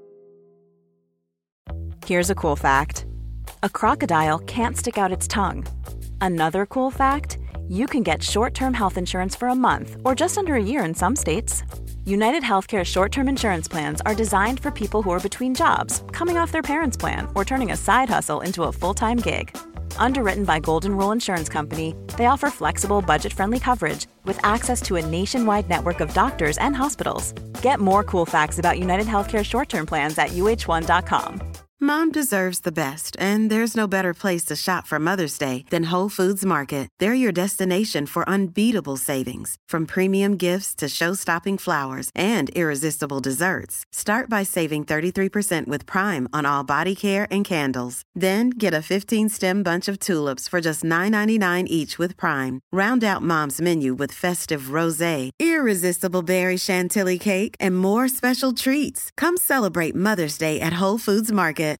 Here's a cool fact. A crocodile can't stick out its tongue. Another cool fact, you can get short-term health insurance for a month or just under a year in some states. United Healthcare short-term insurance plans are designed for people who are between jobs, coming off their parents' plan, or turning a side hustle into a full-time gig. Underwritten by Golden Rule Insurance Company, they offer flexible, budget-friendly coverage with access to a nationwide network of doctors and hospitals. Get more cool facts about United Healthcare short-term plans at U H one dot com. Mom deserves the best, and there's no better place to shop for Mother's Day than Whole Foods Market. They're your destination for unbeatable savings, from premium gifts to show-stopping flowers and irresistible desserts. Start by saving thirty-three percent with Prime on all body care and candles. Then get a fifteen-stem bunch of tulips for just nine ninety-nine each with Prime. Round out Mom's menu with festive rosé, irresistible berry chantilly cake, and more special treats. Come celebrate Mother's Day at Whole Foods Market.